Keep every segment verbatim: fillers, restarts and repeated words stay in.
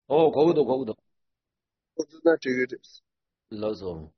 어, 거기도, 거기도. Koduna çeviririz. 러서.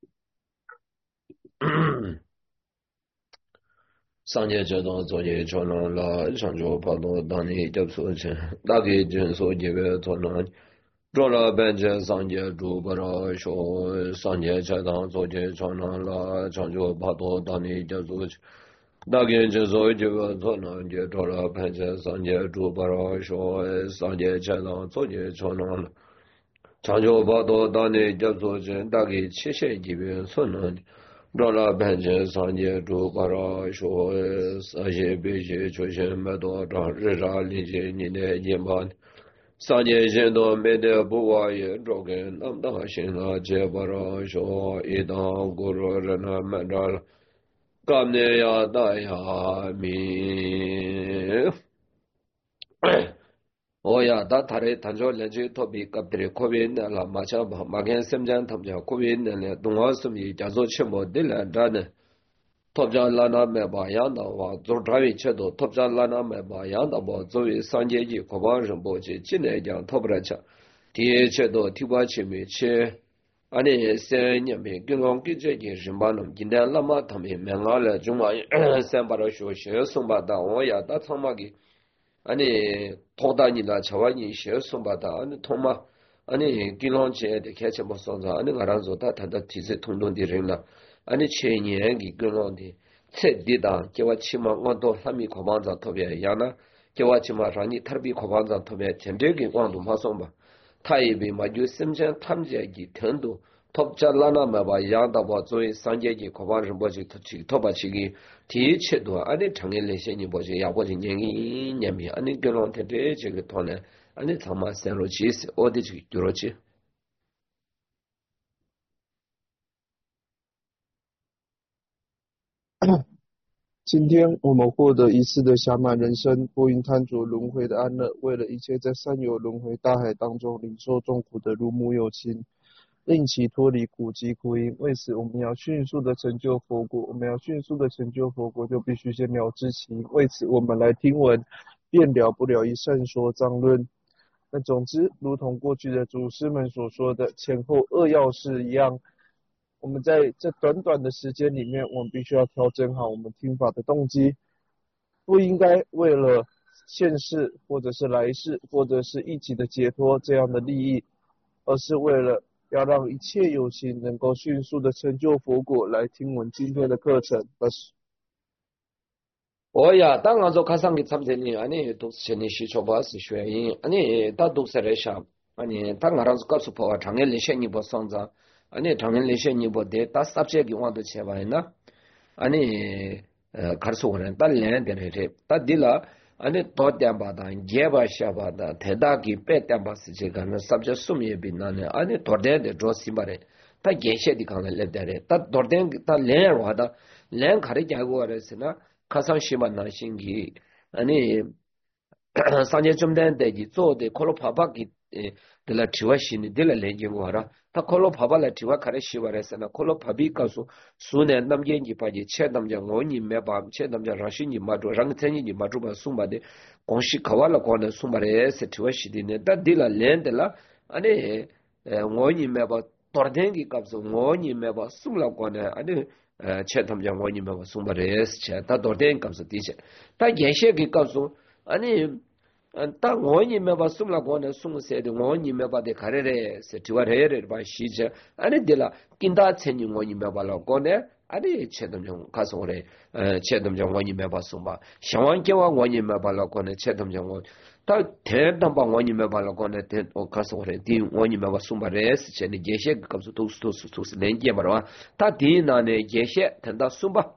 상界这种作业传统了，上就跑到当地就说去，大概就说这个传统，做了半截上界主不着说上界这当作业传统了，上就跑到当地就说去，大概就说这个传统就做了半截上界主不着说上界这当作业传统了。长久跑道当地叫做人大概七十几边村呢，绕了半截上街住把着说三些北些出现没多长日常理解你的眼巴，上街现在没得不话也找跟那么大心了，结把着说一当过着人呢没着了，干的呀大呀米。오야 다 다레 단조 렌지 토비 갑드레 코빈나 라 마차 마겐 셈잔 탐자 코빈네 동화스미 자조 쳔모 딜라 다네 톱자 라나 메바 양다 와 조드라위 쳔도 톱자 라나 메바 양다 뭐 조위 상제지 고바르 보지 진내장 톱브라차 디에 쳔도 티바치미 쳔 아니 세nyame gyong gije jimbanum jindan lama thame mengala juma sambara sho she somba da oya da tsamagi 아니 토다니나 저와니 시어송바다 아니 토마 아니 길론체 데 캐체 못선자 아니 가란조다 다다 티세 통동디ring라 아니 체니기 길론디 체디다 개와 치마 원도 함이 고반자 토베 야나 개와 치마 라니 타비 고반자 토베 젠데기 광도 마송바 타이비 마주 심전 탐제기 텐도 톱잘라나 마바 야다바 조이 상제기 고반을 뭐지 터치 토바치기 디체도 아니 장일레신이 뭐지 야보지 냥이 냠이 아니 결혼한테 저기 돈에 아니 정말 세로지스 어디지 그렇지 今天我们获得一次的暇满人生，不因贪着轮回的安乐，为了一切在三有轮回大海当中领受众苦的如母有情，令其脱离苦集苦因。为此，我们要迅速的成就佛果。我们要迅速的成就佛果，就必须先了知其因。为此，我们来听闻，便了不了一善说章论。那总之，如同过去的祖师们所说的前后二要事一样。我们在这短短的时间里面，我们必须要调整好我们听法的动机，不应该为了现世或者是来世或者是一己的解脱这样的利益，而是为了要让一切有情能够迅速的成就佛果来听闻今天的课程。 오야 땅가서 가상기 참되니 아니 독스체니 시초바스 쉐인 아니 다 독스레샤 아니 땅가라서 값수포와 장엘레셰니 보상자 아니 장엘레셰니 보데 다 삽제기 와도 제바이나 아니 가르소는 딸렌데레 따딜라 아니 도템바다 제바샤바다 대다기 빼템바스 제가는 삽제 수미에 빛나네 아니 도데데 조시바레 다 게셰디 강레데레 다 도덴 다 렌와다 렌 가르자고 그랬으나 가상 심한 신기 아니 상제 좀 된데기做的 콜로 파바기 들라 지와신이 들라 렌징고 하라 다 콜로 파발라 지와 카레 시바레스나 콜로 파비 가수 수네 남겐지 파지 쳇남자 원이 메바 쳇남자 라신이 마도 랑텐이 마도바 숨바데 공시 카왈라 고네 숨바레스 지와시디네 다 들라 렌들라 아니 원이 메바 tordengi kapso 원이 메바 숨라 고네 아니 chetamjang wani mewa sumba res che ta dorden kapsa tiche ta yeshe ki kapsu ani ta wani mewa sumla gona sum se de wani mewa de karere se tiwa re re ba shi che ani dela kinda cheni wani mewa la gone ani chetamjang kaso re chetamjang wani mewa sumba shawang kewa wani mewa la gone chetamjang wani 다 대담바 원이 메발로 거네 대 가서 그래 디 원이 메바 숨바레스 제니 제셰 갑수 도스 도스 도스 렌게 바로 다 디나네 제셰 된다 숨바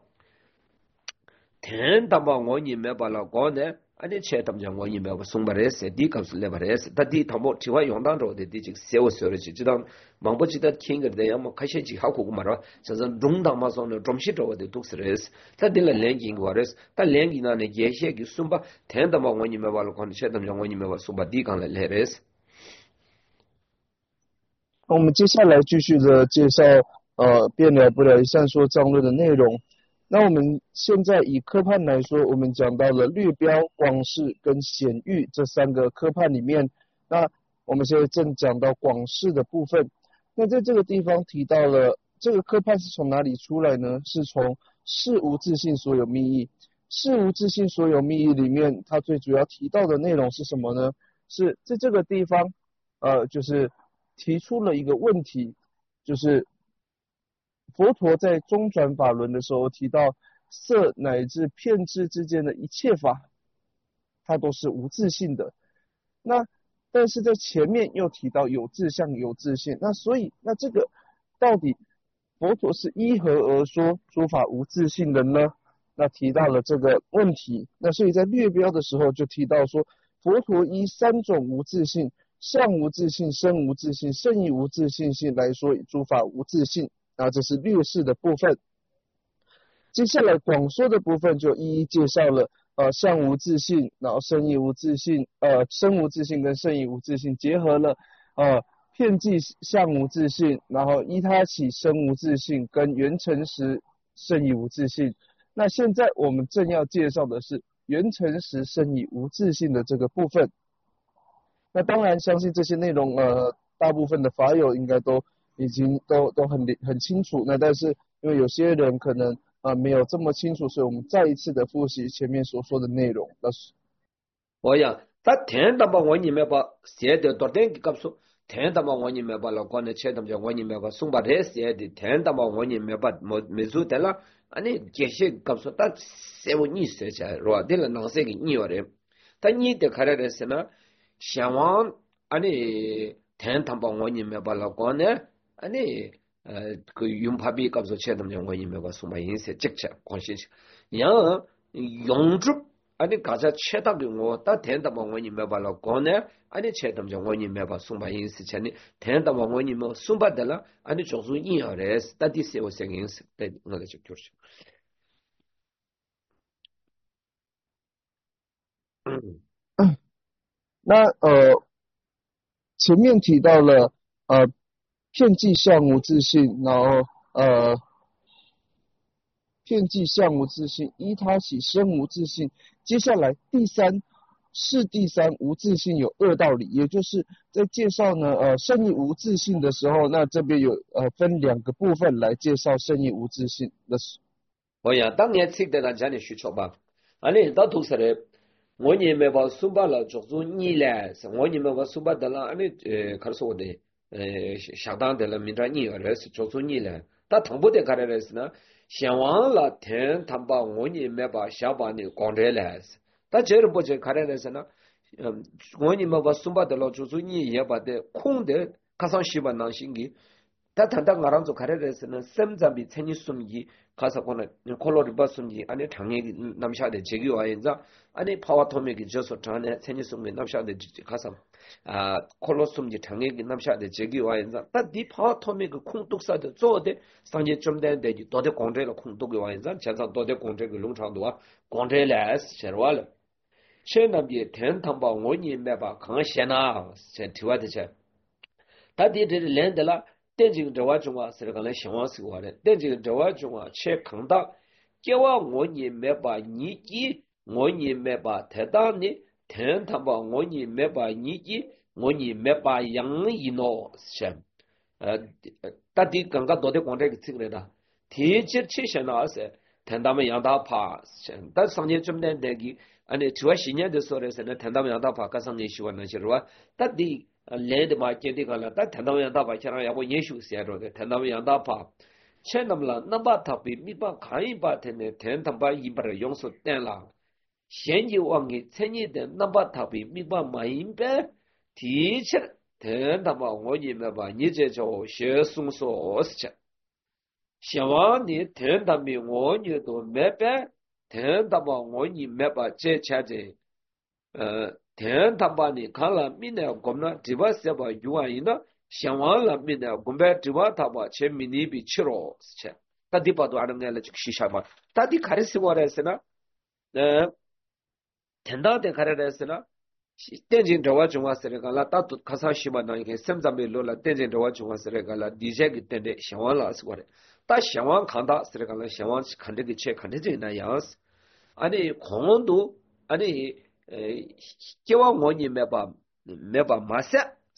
대담바 원이 메발로 거네 아니 체담장 원이 메바 숨바레스 디 갑수 레바레스 다디 담보 지와 용당로데 디직 세워서지 지당 망보지다 킹거데 야뭐 가셔지 하고 말아 저선 롱당마서는 좀 시도데 독스레스 다딜라 랭킹 거레스 다 랭기나네 제셰기 숨바 대담바 원이 메발로 거네 체담장 원이 메바 숨바 디 강레 레레스 我们接下来继续的介绍呃辩了不了一善说章论的内容。那我们现在以科判来说，我们讲到了略标、广式跟显喻这三个科判里面，那我们现在正讲到广释的部分。那在这个地方提到了这个科判是从哪里出来呢？是从事无自性所有密意。事无自性所有密意里面，它最主要提到的内容是什么呢？是在这个地方，呃，就是提出了一个问题，就是佛陀在中转法轮的时候提到，色乃至片智之间的一切法，它都是无自性的。那但是在前面又提到有自相有自性，那所以那这个到底佛陀是依何而说诸法无自性的呢？那提到了这个问题，那所以在略标的时候就提到说，佛陀依三种无自性，相无自性、生无自性、胜义无自性性来说诸法无自性，那这是略释的部分。接下来广说的部分就一一介绍了呃相无自性，然后胜义无自性，呃生无自性跟胜义无自性结合了呃遍计相无自性，然后依他起生无自性跟缘成时胜义无自性。那现在我们正要介绍的是缘成时胜义无自性的这个部分。那当然相信这些内容呃大部分的法友应该都已经都都很很清楚，那但是因为有些人可能啊、呃，没有这么清楚，所以我们再一次的复习前面所说的内容。那是我呀，他听到吧，我你没把写的多点给告诉，听到吧，我你没把老关的切他们讲，我你没把送把这写的，听到吧，我你没把没没做的了，啊你这些告诉他，写我你写起来是吧？对了，哪些给你有的，但你的看来的是呢，想往啊你听到吧，我你没把老关呢，啊你。呃，个用怕比告诉切他们讲，我你没把送把颜色直接关系去，然后用住。啊，你刚才切到给我，但听到嘛，我你没把老讲呢，啊，你切到讲我你没把送把饮食钱呢，听到嘛，我你没送把的了，啊，你做出一样的事，到底是我想饮食，对，我来就就是，嗯， 那呃前面提到了呃遍计相无自性，然后呃遍计相无自性，依他起生无自性。接下来第三是第三无自性有二道理，也就是在介绍呢呃胜义无自性的时候，那这边有呃分两个部分来介绍胜义无自性的。 我呀，当年吃的那家里需求吧，啊，你到都是的，我你没把送把了，做出你来，是我你没把送把的了，啊，你呃，可是我的呃相当的了，明天你要的是做出你来，但同步的看的是呢。想完了天，他把我你没把下把你光着来是，但这个不就看的是呢？嗯，我你们把送把的了，就是你也把的空的，卡上西把囊心的，但他当我让做看的是呢，生长比成你送的，卡上可能你可乐的把送的，按你长年那么下的这个玩意子，按你跑脱面的就说长呢，成你送的那么下的卡上。啊，可乐送的长年的那么下的这个玩意子，但你跑脱面个空洞啥的做的，上年中间的就多的光这了空洞的玩意子，加上多的光这个农场多啊，光这来是写完了。现在比天堂吧，我你没把看闲呐，先提完的钱。他的这练的了，电竞这外中啊，是那个来希望是我的，电竞这外中啊，且看到，叫我我你没把你记，我你没把太大呢。天堂吧，我你没把你记，我你没把养一诺先，呃，到底刚刚多的光这个这个来的，提起去先那是，天他们让他爬先，但上年中间那个，按你主要新年的时候的是呢，天他们让他爬，跟上年喜欢那些是吧？到底来的嘛，见的个了，但天他们让他爬，前两要我研修写着的，天他们让他爬，前那么了，那把他比你把看一把天呢，天他把一把的用手点了。现就往给成年的那把他比没把买一百提起来，天他妈我你们把你这叫学松说事情，希望你天他妈我你都没办，天他妈我你没把这钱的，呃，天他妈你看了明年我们这把是把有玩意呢，想完了明年我们这把他把前面你比吃了事情，到底把多少人来就去下嘛，到底看的是我的是呢，呃。听到的看到的是呢，电竞这话中华是那个了，大多卡上西嘛那一个生长没落了，电竞这话中华是那个了，理解给等的向往了是过的，但向往看到是那个了，向往看这个切看这个那样子，啊你空度啊你呃，希望我你没把没把马上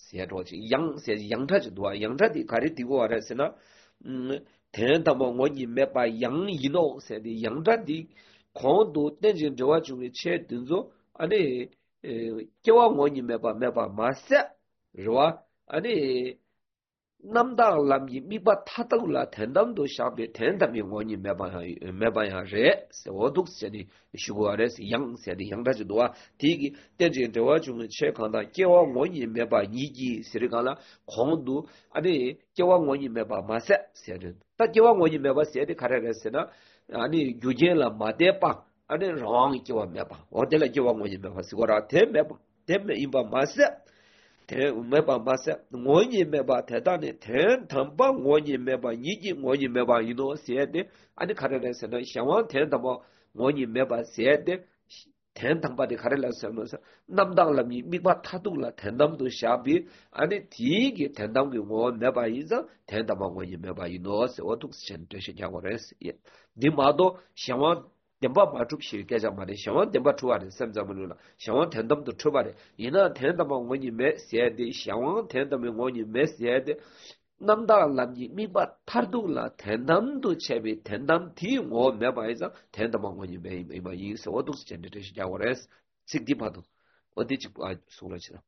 写着去养写养着就多养着的开始丢我的是呢嗯天他妈我你没把养一弄写的养着的狂多但是这话就切动作啊你呃叫我你没把没把马色是吧啊你남다 람이 미바 타다울라 텐담도 샤베 텐담이 원이 메바 메바야 레 세워독세니 슈고아레스 양세디 양다지도와 디기 때제 저와 중 체크한다 개와 원이 메바 니기 시르가라 공도 아니 개와 원이 메바 마세 세든 딱 개와 원이 메바 세디 카레레스나 아니 유제라 마데파 아니 랑 개와 메바 어딜라 개와 원이 메바 시고라 테 메바 데메 임바 마세 메바 마세 원이 메바 대단히 된 담바 원이 메바 니지 원이 메바 이노 세데 아니 카레레스나 샤원 된 담바 원이 메바 세데 된 담바데 카레레스면서 남당람이 미바 타둘라 된담도 샤비 아니 디게 된담게 원 메바 이자 된 담바 원이 메바 이노 세 어둑센 되시 자고레스 예 디마도 샤원 demba ma chuk shi ge ja ma de xiang demba chu wa de sam za mu lu la xiang ten dam de chu ba de yin na ten dam wo ni me xie de xiang ten dam wo ni me xie de nam da lam ni mi ba tar du la ten dam du che bi ten dam ti wo me ba za ten dam wo ni me me ma yin so du chen de shi ja wo res sik di pa du我的就不爱说了去了。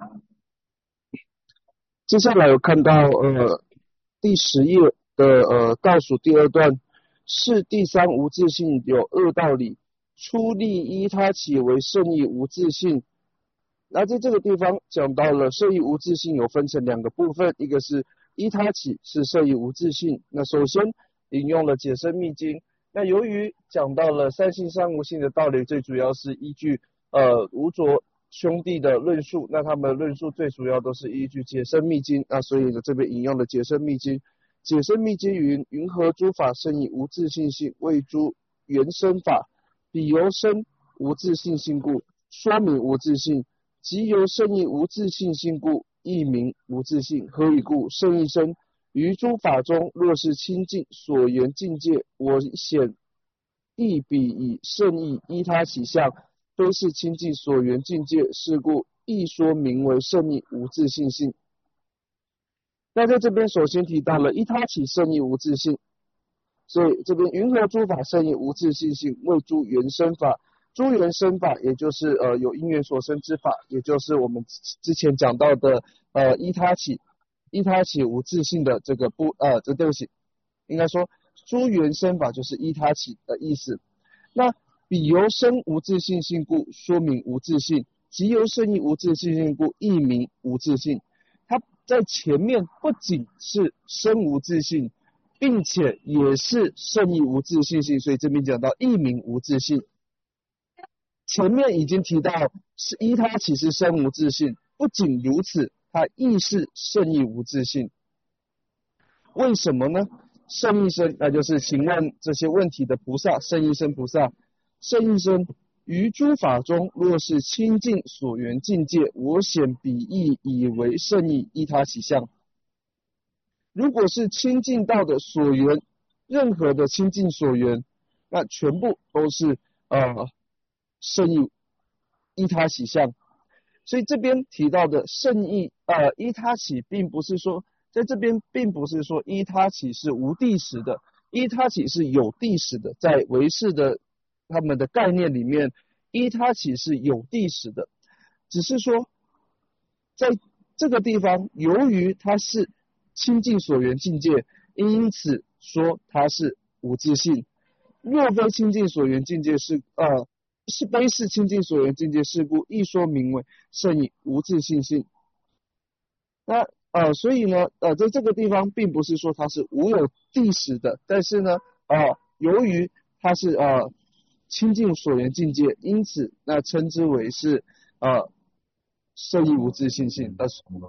接下来有看到呃第十页的呃倒数第二段。是第三无自性有二道理，初立依他起为圣义无自性。那在这个地方讲到了圣义无自性有分成两个部分，一个是依他起是圣义无自性。那首先引用了解深密经，那由于讲到了三性三无性的道理，最主要是依据呃吴卓兄弟的论述，那他们的论述最主要都是依据解深密经，那所以呢这边引用了解深密经。解深密经云：云何诸法生以无自性性，谓诸原生法。彼由生无自性性故，说明无自性；即由生以无自性性故，亦名无自性。何以故？圣义生于诸法中，若是清净所缘境界，我显亦彼以圣义依他起相，非是清净所缘境界，是故亦说名为圣义无自性性。那在这边首先提到了依他起圣义无自性，所以这边云何诸法圣义无自性性，谓诸原生法。诸原生法也就是呃有因缘所生之法，也就是我们之前讲到的呃依他起依他起无自性的这个不呃这对不起，应该说诸原生法就是依他起的意思。那彼由生无自性性故，说明无自性；即由圣义无自性性故，亦名无自性。它在前面不仅是生无自性，并且也是圣义无自性性，所以这边讲到亦名无自性。前面已经提到是依他起是生无自性，不仅如此，它亦是圣义无自性。为什么呢？圣义生，那就是请问这些问题的菩萨，圣义生菩萨，圣义生。于诸法中，若是清净所缘境界，我显彼义以为圣义依他起相。如果是清净道的所缘，任何的清净所缘，那全部都是呃圣义依他起相。所以这边提到的圣义呃依他起，并不是说在这边并不是说依他起是无地识的，依他起是有地识的，在唯识的他们的概念里面，依他起是有地识的，只是说在这个地方，由于它是清净所缘境界，因此说它是无自性。若非清净所缘境界是呃是非是清净所缘境界是故，亦说名为圣义无自性性。那呃所以呢呃在这个地方并不是说它是无有地识的，但是呢呃由于它是呃清净所缘境界，因此那称之为是呃圣义无自性性。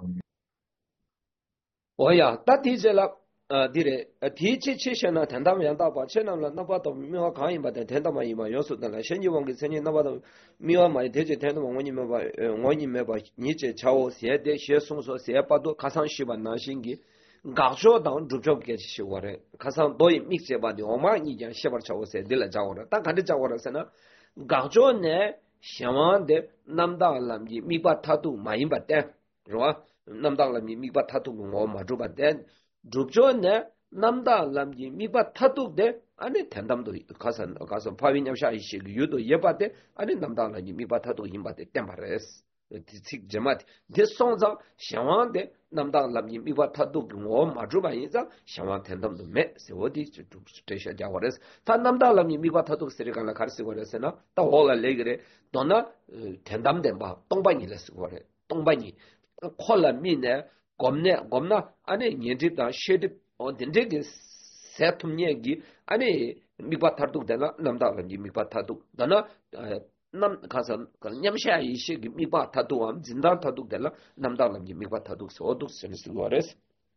我呀，大体这了呃，对的，呃，提起起先呢，谈他们讲到把钱了，那把都没法看一把的，谈他们一嘛，有时的了，现在往给生意那把都没法买，提起谈他们我你们把呃我你们把你这瞧写的写松说写把都卡上西吧那心给。搞说当主角给写我的，看上多一 mix 吧的，我妈你讲写把瞧写的来找我的，但看的找我的是呢，搞说呢，想完的南大南的米把他都买一把的，是吧？ 남당 람이 미바 타투고 뭐 마주바데 줍존네 남당 람이 미바 타투데 아니 텐담도 가서 가서 파위냐샤 이시 유도 예바데 아니 남당 람이 미바 타투 힘바데 템바레스 틱 제마티 데송자 샤완데 남당 람이 미바 타투고 뭐 마주바이자 샤완 텐담도 메 세워디 스테이션 자워레스 타 남당 람이 미바 타투 세리간라 카르시고레스나 타 올라 레그레 도나 텐담데 바 똥바니레스 고레 똥바니 콜라 미네 검네 검나 아니 년집다 셰드 어 덴데게 세툼니기 아니 미바 타투 데나 남당 람이 미바 타투 다나 남 가서 냠샤 이시 미바 타도암 진단 타도 될라 남다람 미바 타도 소도 세미스 로레스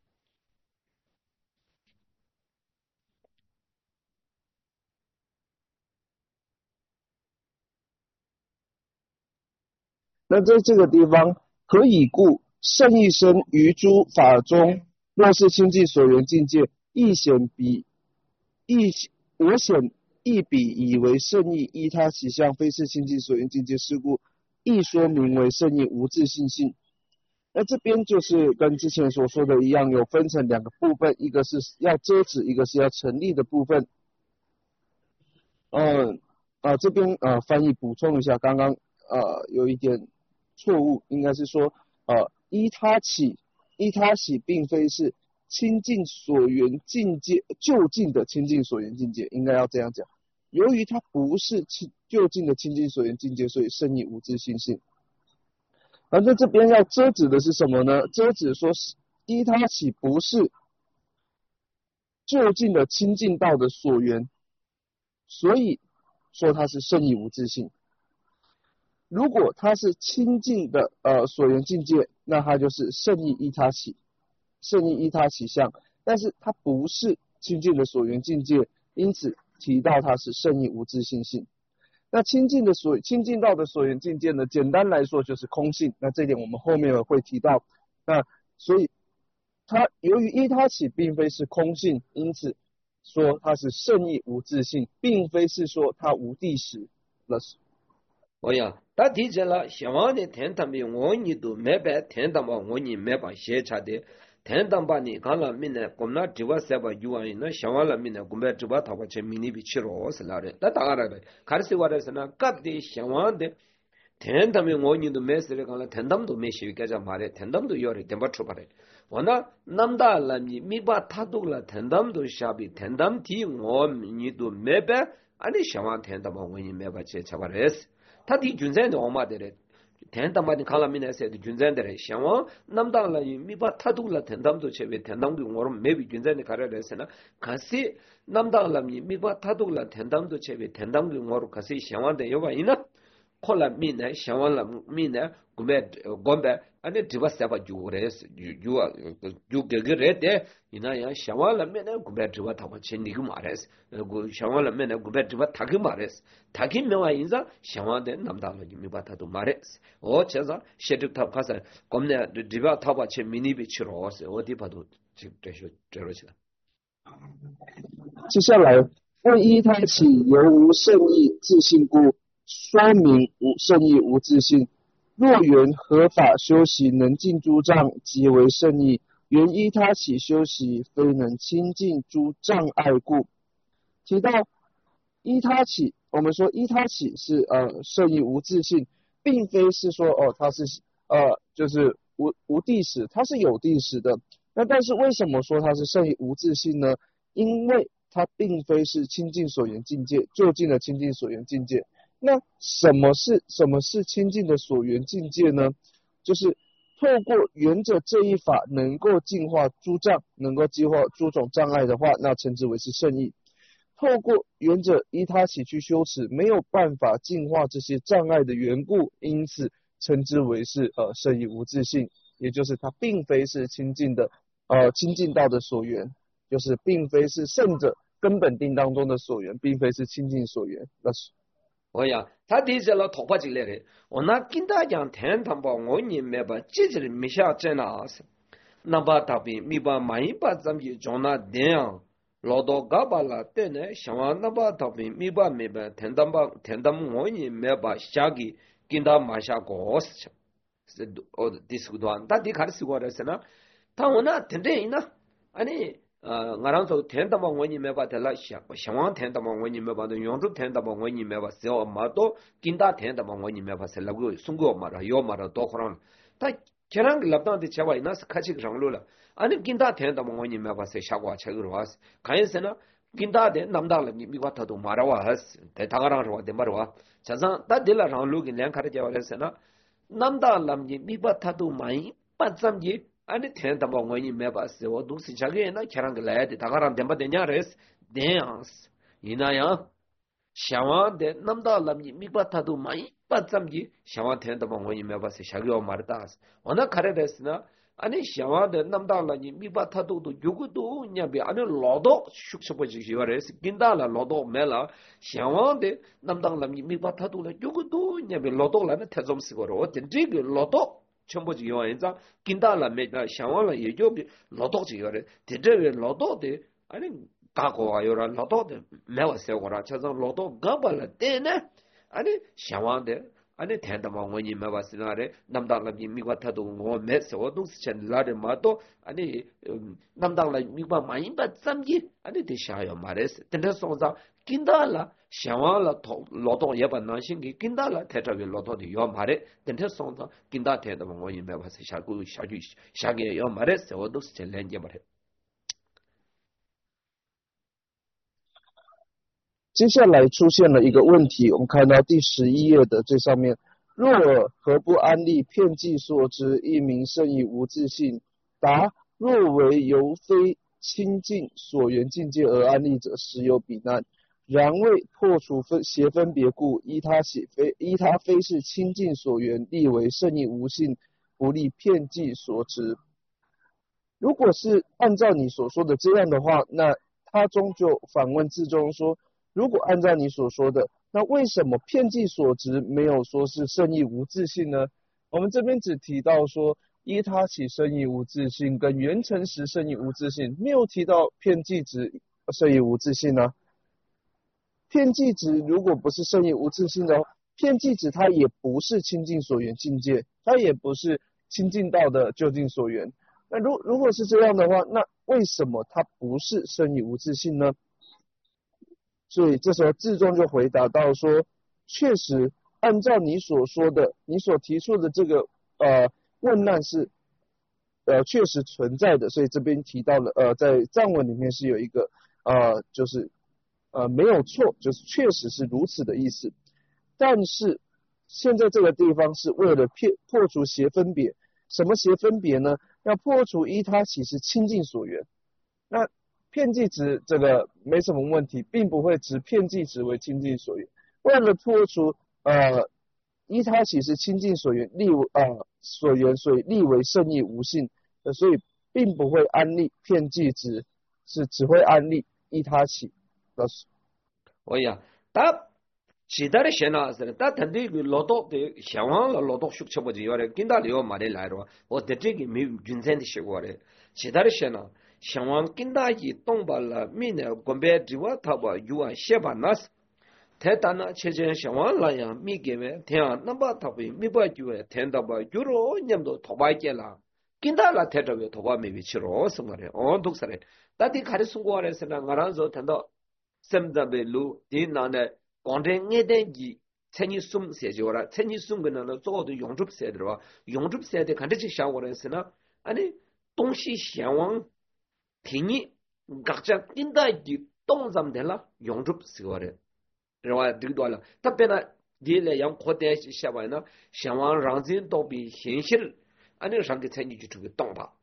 那在这个地方，何以故？圣意生于诸法中，若是亲近所缘境界，亦显比亦我显亦比以为圣意，依他其相，非是亲近所缘境界，是故亦说名为圣意无自性性。那这边就是跟之前所说的一样，有分成两个部分，一个是要遮止，一个是要成立的部分。嗯啊，这边呃翻译补充一下，刚刚呃有一点错误，应该是说呃依他起，依他起并非是亲近所缘境界，就近的亲近所缘境界，应该要这样讲。由于它不是就近的亲近所缘境界，所以圣意无自性性。而在这边要遮止的是什么呢？遮止说依他起不是就近的亲近道的所缘，所以说它是圣意无自性。如果它是亲近的呃所缘境界，那它就是圣意依他起，圣意依他起相，但是它不是亲近的所缘境界，因此提到它是圣意无自性性。那亲近的所亲近道的所缘境界呢，简单来说就是空性，那这点我们后面会提到。那所以它由于依他起并非是空性，因此说它是圣意无自性，并非是说它无地识了。 我呀，他提起了希望的天堂比我你都没白天堂吧，我你没把写差的天堂吧，你看了明呢，我们那只把三把有啊，那希望了明呢，我们只把他把前明年比去了是哪的？那当然了，开始我的是呢，各的希望的天堂比我你都没事的，看了天堂都没写个叫嘛的，天堂都要的，点把出来的。我那南大了你没把他读了，天堂都下比天堂提我你都没白，俺的希望天堂吧，我你没把写差不多是。他的军人的我妈的嘞，天堂把你看了没那些的军人的嘞，想我南当了，你把他读了天堂都去为天堂的我没比军人的看了的是呢，可是南当了你没把他读了天堂都去为天堂的我可是想我的有原因呢，后来明呢想完了明呢，我们我们俺的只把三把酒的是酒啊酒给个人的，你那样想完了明呢，我们只把他们钱你个嘛的是，我想完了明呢，我们只把他个嘛的是，他个没原因噻，想完的那么大了你没把他都嘛的是，我这样写的他开始，我们呢只把他把钱明年被吃了是，我的把都这这些这了去了。 接下来问依他起犹无圣意自性故，说明无圣意无自性。若缘合法修习能尽诸障，即为圣意；缘依他起修习，非能亲近诸障碍故。提到依他起，我们说依他起是呃圣意无自性，并非是说哦它是呃就是无无地识，它是有地识的。那但是为什么说它是圣意无自性呢？因为它并非是亲近所缘境界，就近的亲近所缘境界。那什么是什么是亲近的所缘境界呢？就是透过缘着这一法能够净化诸障，能够净化诸种障碍的话，那称之为是圣意。透过缘着依他起去修持，没有办法净化这些障碍的缘故，因此称之为是呃圣意无自性，也就是它并非是亲近的呃亲近道的所缘，就是并非是圣者根本定当中的所缘，并非是亲近所缘。那是。 我呀，他提起了突破进来的，我那跟他讲天堂吧，我你没把这些没下在哪是，那把他比没把满一把咱们就讲那点，老多嘎巴了，对呢，想完那把他比没把没把天堂吧，天堂我你没把下给跟他买下个事情， 어 디스고도 다디 가르치고 그랬으나 타오나 텐데이나 아니 어 나랑서 텐다마 원이 메바텔라 샤왕 텐다마 원이 메바도 용도 텐다마 원이 메바세요 마도 긴다 텐다마 원이 메바셀라고 숨고 말아 요 말아 또 그런 다 계란 랍다한테 제가 이나스 같이 그랑로라 아니 긴다 텐다마 원이 메바세 샤과 책으로 와서 가인세나 긴다데 남달니 미과타도 말아와 대다가랑으로 와데 말아와 자상 다딜라랑 루긴 랭카르자와레세나 남달람니 미과타도 많이 빠잠지 아니 텐다마 원이 메바세 어두 시작에나 계란글라야데 다가랑 덴바데냐레스 댄스 이나야 샤와데 남달람니 미과타도 많이 빠잠지 샤와 텐다마 원이 메바세 샤기오 마르다스 어나 카레레스나 아니 샤와데 남달라니 미바타도도 요구도 냐비 아니 로도 슉셔버지 요레스 긴달라 로도 멜라 샤와데 남달라니 미바타도라 요구도 냐비 로도라는 태좀스거로 진지게 로도 첨버지 요인자 긴달라 메가 샤와라 예조비 로도지 요레 디데베 로도데 아니 가고와 요라 로도데 메와세고라 차서 로도 가발라 데네 아니 샤와데 아니 텐다마 원이 메바스나레 남달라비 미과타도 뭐 메세오 동스천 라레 마도 아니 남달라 미과 많이 받삼기 아니 대샤요 말레스 텐데송자 긴달라 샤와라 로도 예반나신기 긴달라 테타비 로도디 요 말레 텐데송자 긴다 텐다마 원이 메바스 샤고 샤주 샤게 요 말레스 오동스천 렌제 말레 接下来出现了一个问题，我们看到第十一页的最上面，若尔何不安立遍计所知，一名胜义无自性？答：若为由非清净所缘境界而安立者，实有彼难。然为破除分邪分别故，依他非依他非是清净所缘，立为胜义无性，不立遍计所知。如果是按照你所说的这样的话，那他中就反问自中说。如果按照你所说的，那为什么遍计所知没有说是胜义无自性呢？我们这边只提到说依他起胜义无自性跟缘成时胜义无自性，没有提到遍计值胜义无自性呢、啊。遍计值如果不是胜义无自性的话，遍计值它也不是清净所缘境界，它也不是清净道的究竟所缘。那如如果是这样的话，那为什么它不是胜义无自性呢？所以这时候智中就回答到说，确实按照你所说的，你所提出的这个呃问难是呃确实存在的，所以这边提到了呃在藏文里面是有一个呃就是呃没有错，就是确实是如此的意思。但是现在这个地方是为了破除邪分别，什么邪分别呢？要破除依他起是清净所缘。那遍计值这个没什么问题，并不会执遍计值为清净所缘。为了破除呃依他起是清净所缘立为呃所缘，所以立为胜义无性，呃、所以并不会安立遍计值，是只会安立依他起。老师， 我呀，他其他的现象是，他谈的个劳动的向往了劳动需求不就要的，跟他聊嘛的来了，我在这个没有均真的学过的，其他的现象。向往跟大一动把了明年关别之外他把有啊写把那是太大呢切切向往那样米给没天啊那么他会米把就会天到把有了你们都头发见了跟大了太这个头发没被吃了什么的哦都是的但你看的中国人是呢我那时候谈到什么的路的那呢广州爱的几参与送写就了参与送个呢做的永驻写的吧永驻写的看这些小国人是呢啊你东西向往听각자 낀다기 똥잠들라 용접 쓰거래. 그러와 되도록 답변아 뒤에 양 코대 시샤바나 샤왕 랑진 도비 현실 아니 상게参与去这个动吧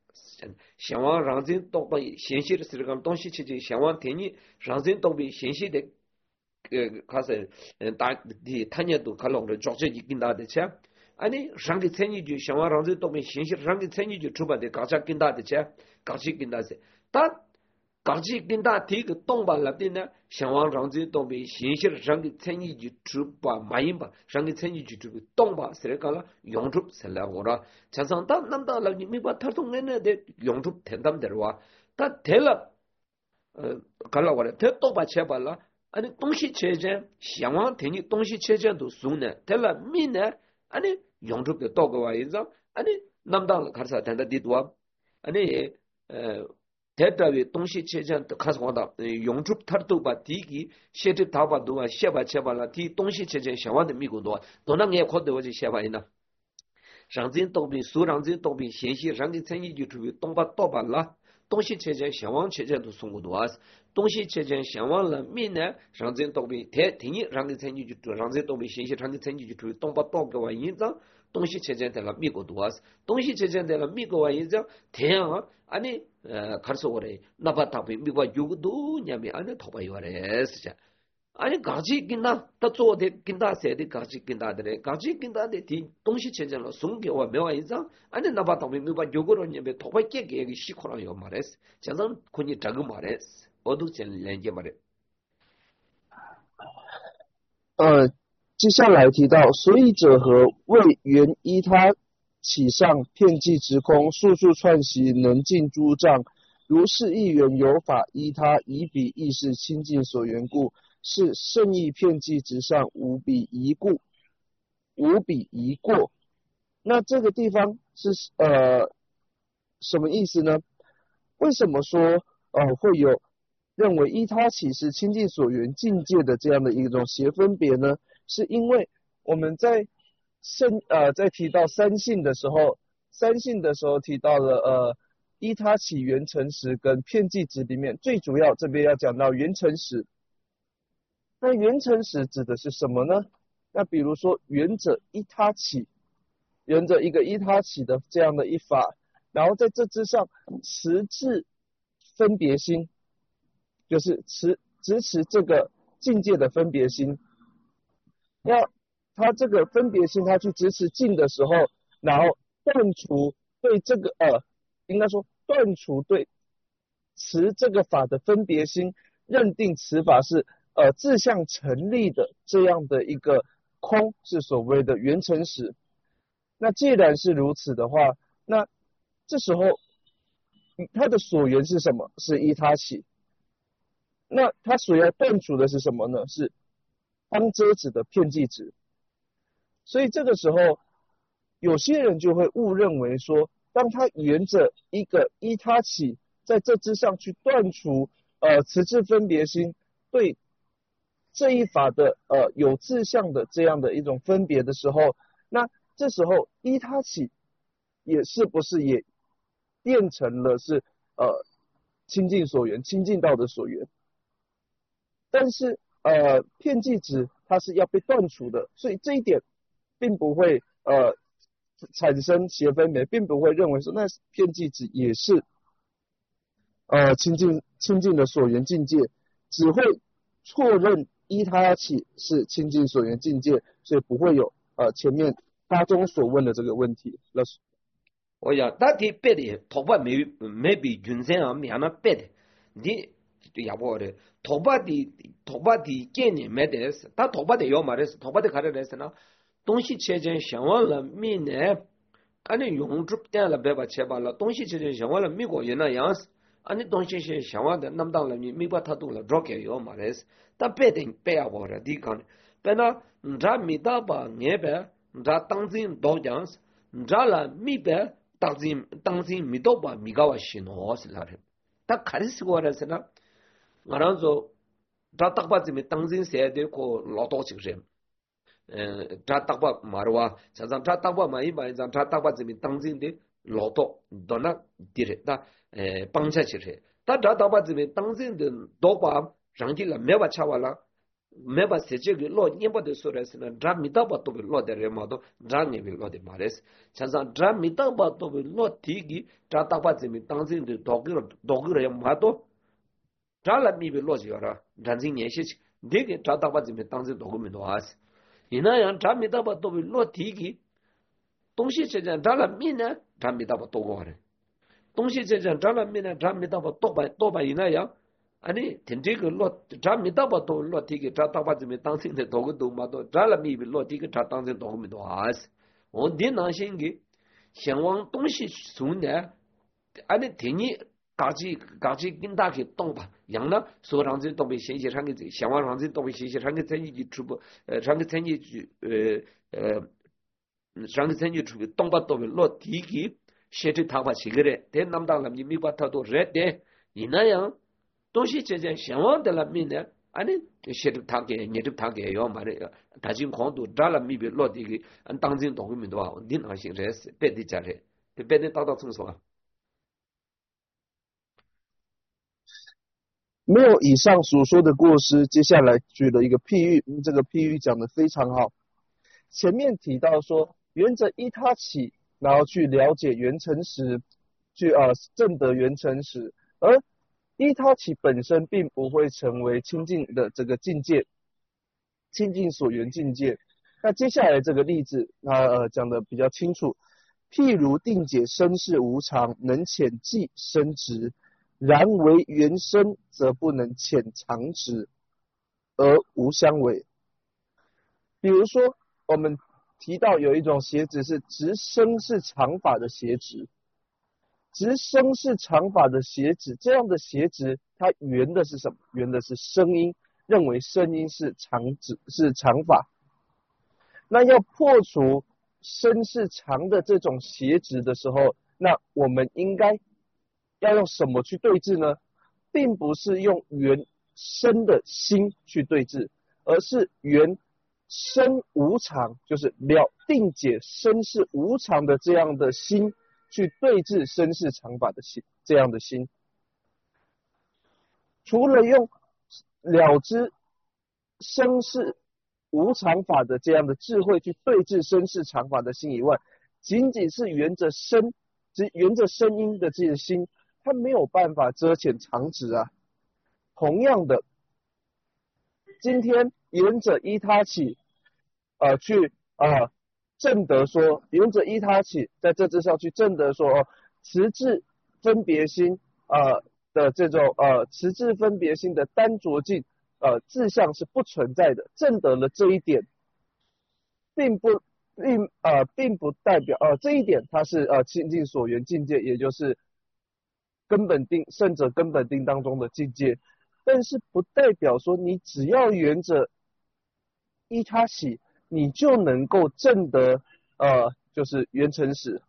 샤왕 랑진 도비 현실 쓰는东西 체제 샤왕 대니 랑진 도비 현실의 그 가서 다 타녀도 갈롱을 조직이 낀다데 차 아니 상게参与 샤왕 랑진 도비 현실 상게参与 주바데 각자 낀다데 차 같이 낀다세 다 같이 낀다 되게 동발라데나 상황 장지 동비 현실 상기 천이지 주바 마인바 상기 천이지 주 동바 세가라 용접 살라고라 자상다 남다라 미바 타동네네 용접 된담대로와 다 될라 갈라고라 대도바 제발라 아니 동시 체제 상황 되니 동시 체제도 수네 될라 미네 아니 용접도 또가 인자 아니 남당 가서 된다 디도아 아니 에 대답이 동시 체전 가서 왔다 용접 탈도 바 디기 시트 타바도와 셰바 셰발라 디 동시 체전 상황的미고도 도난也코드我就写吧呢上进东边苏上进东边信息上的参与就属于东巴多巴了东西체전向往체전都送过多东西체전向往了闽南上进东边天天一上的参与就上进东边信息上的参与就属于东巴多个玩意张东西체전在了美国多东西체전在了美国玩意张天啊아니 가서 그래 나바타비 미과 유도 냐미 안에 토바이와레스 아니 가지 긴다 따조데 긴다 세데 가지 긴다데 가지 긴다데 디 동시 체전로 송개와 매와 인상 아니 나바타비 미과 유고로 냐미 토바이케게 시코라요 말레스 저는 군이 작은 말레스 어두전 렌게 말레 呃接下来提到所以者何为原依他起上遍计直空速速串习能尽诸障如是一缘有法依他以彼意识清净所缘故是圣意遍计直上无比疑故无比疑过那这个地方是呃什么意思呢为什么说呃会有认为依他起是清净所缘境界的这样的一种邪分别呢是因为我们在圣呃在提到三性的时候三性的时候提到了呃依他起缘成实跟遍计直里面最主要这边要讲到缘成实那缘成实指的是什么呢那比如说缘者依他起缘者一个依他起的这样的一法然后在这之上持至分别心就是持支持这个境界的分别心那他这个分别心他去支持境的时候然后断除对这个呃应该说断除对持这个法的分别心认定此法是呃自相成立的这样的一个空是所谓的缘成实那既然是如此的话那这时候他的所缘是什么是依他起那他所要断除的是什么呢是当遮止的遍计直所以这个时候有些人就会误认为说当他沿着一个依他起在这之上去断除呃持至分别心对这一法的呃有自相的这样的一种分别的时候那这时候依他起也是不是也变成了是呃清净所缘清净道的所缘但是呃遍计直它是要被断除的所以这一点并不会呃产生邪分别并不会认为说那遍计直也是呃清净清净的所缘境界只会错认依他起是清净所缘境界所以不会有呃前面他中所问的这个问题了我呀大体别的头发没没比均线啊没那别的你也不的头发的头发的概念没得是他头发的要嘛的是头发的看的是呢东西切件想完了闽南按你用主点了别把切吧了东西切件想完了美国人那样子按你东西是想完的那么当了你没把它读了着给要嘛的是但别的别要我的地方别那你这没到吧你别你这当真多样子你这了没别当真当真没到吧没搞我心哦是那的他开始过的是呢我那时候他大把这边当真写的个老多精神呃他大把马的话常常他大把嘛一般上他大把这边当真的老多到那的了那呃帮下去的他他大把这边当真的多把上去了没把吃完了没把写这个老你不得说的是呢他没到把都被老的人嘛都他也被老的嘛的常常他没到把都被老提起他大把这边当真的多个多个人嘛都他了没被老起了认真研习去这个他大把这边当真多个没多啊是你那样他没到把都被老提起东西这样他了没呢他没到把多个人东西这样他了没呢他没到把多把多把你那样아니 텐제그 로 잠미다바 또 로티게 자타바즈메 당신데 도고도 마도 잘라미비 로티게 자당데 도고미도 아스 어디 나신게 상황 동시 순네 아니 대니 가지 가지 긴다게 동바 양나 소랑지 동비 신시상게 상황랑지 동비 신시상게 전이기 주부 상게 전이 어 장기 생기 주비 동바도비 로 디기 셰티 타바 시그레 대 남당람 미바 타도 레데 이나야 도시 제제 샹원들라 미네 아니 셰티 타게 니드 타게 요 말이야 다진 공도 달라 미비 로 디기 안 당진 동민도 와 닌하시 레스 베디 자레 베디 따다 청소가 没有以上所说的过失，接下来举了一个譬喻，这个譬喻讲得非常好。前面提到说，沿着依他起，然后去了解缘成实，去呃证得缘成实，而依他起本身并不会成为清净的这个境界，清净所缘境界。那接下来这个例子，那呃讲得比较清楚，譬如定解身是无常，能遣计生执。然为原生，则不能遣常执，而无相违。比如说，我们提到有一种邪执是直生是常法的邪执，直生是常法的邪执，这样的邪执，它原的是什么？原的是声音，认为声音是常执是常法。那要破除声是常的这种邪执的时候，那我们应该要用什么去对治呢？并不是用原生的心去对治，而是原生无常，就是了定解生是无常的这样的心去对治生是常法的心，这样的心。除了用了知生是无常法的这样的智慧去对治生是常法的心以外，仅仅是沿着声，只沿着声音的这些心，它没有办法遮遣常执啊。同样的，今天沿着依他起，呃，去呃证得说，沿着依他起，在这之上去证得说，哦，持智分别心呃的这种呃持智分别心的单着境呃志向是不存在的，证得了这一点，并不并呃并不代表呃这一点它是呃清净所缘境界，也就是根本定圣者根本定当中的境界，但是不代表说你只要沿着依他起，你就能够证得呃就是缘成实。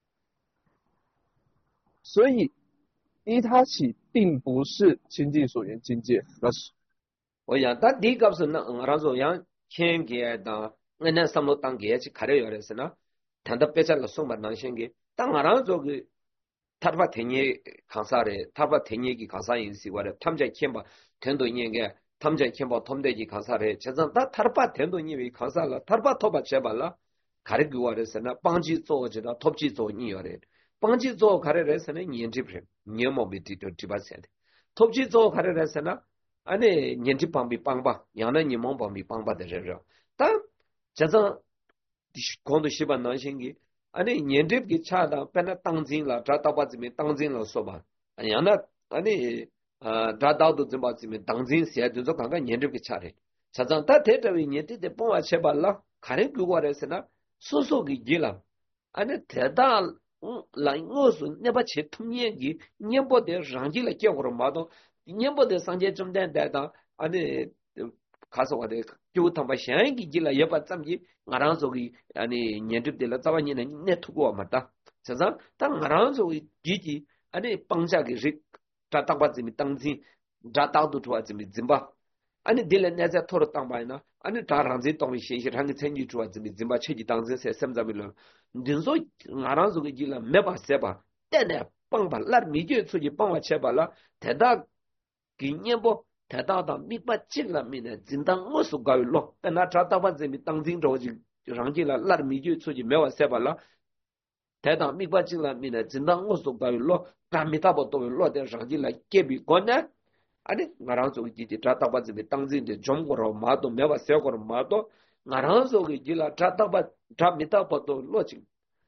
所以依他起并不是清净所缘境界。那是我讲他第一个是那我让说样千给的我那什么当给去看了有的是呢谈到别在了送把当先给当我让说个他把天爷扛啥的他把天爷给扛啥意思过的他们在看吧天多年个他们在看吧他们在去扛啥的其实他他把天多年为扛啥了他把头把切把了看了给我的是呢帮助做知道头去做你有的帮助做看的是呢年纪不是年毛没地就几把钱的头去做看的是呢아니 년지 방비 방바 양나 니몬 방비 방바 되죠. 다 자자 공도 시반 나신기 아니 년집기 차다 빼나 땅진라 자다바지면 땅진라 소바 아니 양나 아니 아 자다도 좀 바지면 땅진 세도 강가 년집기 차래. 자자 다 대대위 년집데 뽕아 쳐발라 가래 그거래서나 소소기 길라 아니 대다 라인고스 내가 제 tum년기 년보대 장지라 겨고로 마도 년보다 상제 좀 된다다 아니 가서 와대 교통바 시행기 길라 여바 잠기 나랑서기 아니 년집들라 자반이는 네트고 맞다 자자 땅 나랑서기 기기 아니 빵자기 릭 자딱바지미 땅지 자딱도 좋아지미 짐바 아니 딜레네자 토로 땅바이나 아니 다랑지 동이 시시랑이 챙기 좋아지미 짐바 체지 땅지세 샘자밀로 딘소 나랑서기 길라 메바 세바 때네 빵바 라미제 수지 빵와 쳐발라 대다 기념보 대다다 미바찔라미네 진당 무수가로 나 자다바지미 땅진조지 랑지라 라미주 수지 메와 세발라 대다 미바찔라미네 진당 무수가로 감미다보도 로데 랑지라 깨비 거네 아니 나랑서 기지 자다바지미 땅진데 좀고로 마도 메와 세고로 마도 나랑서 기지라 자다바 잡미다보도 로지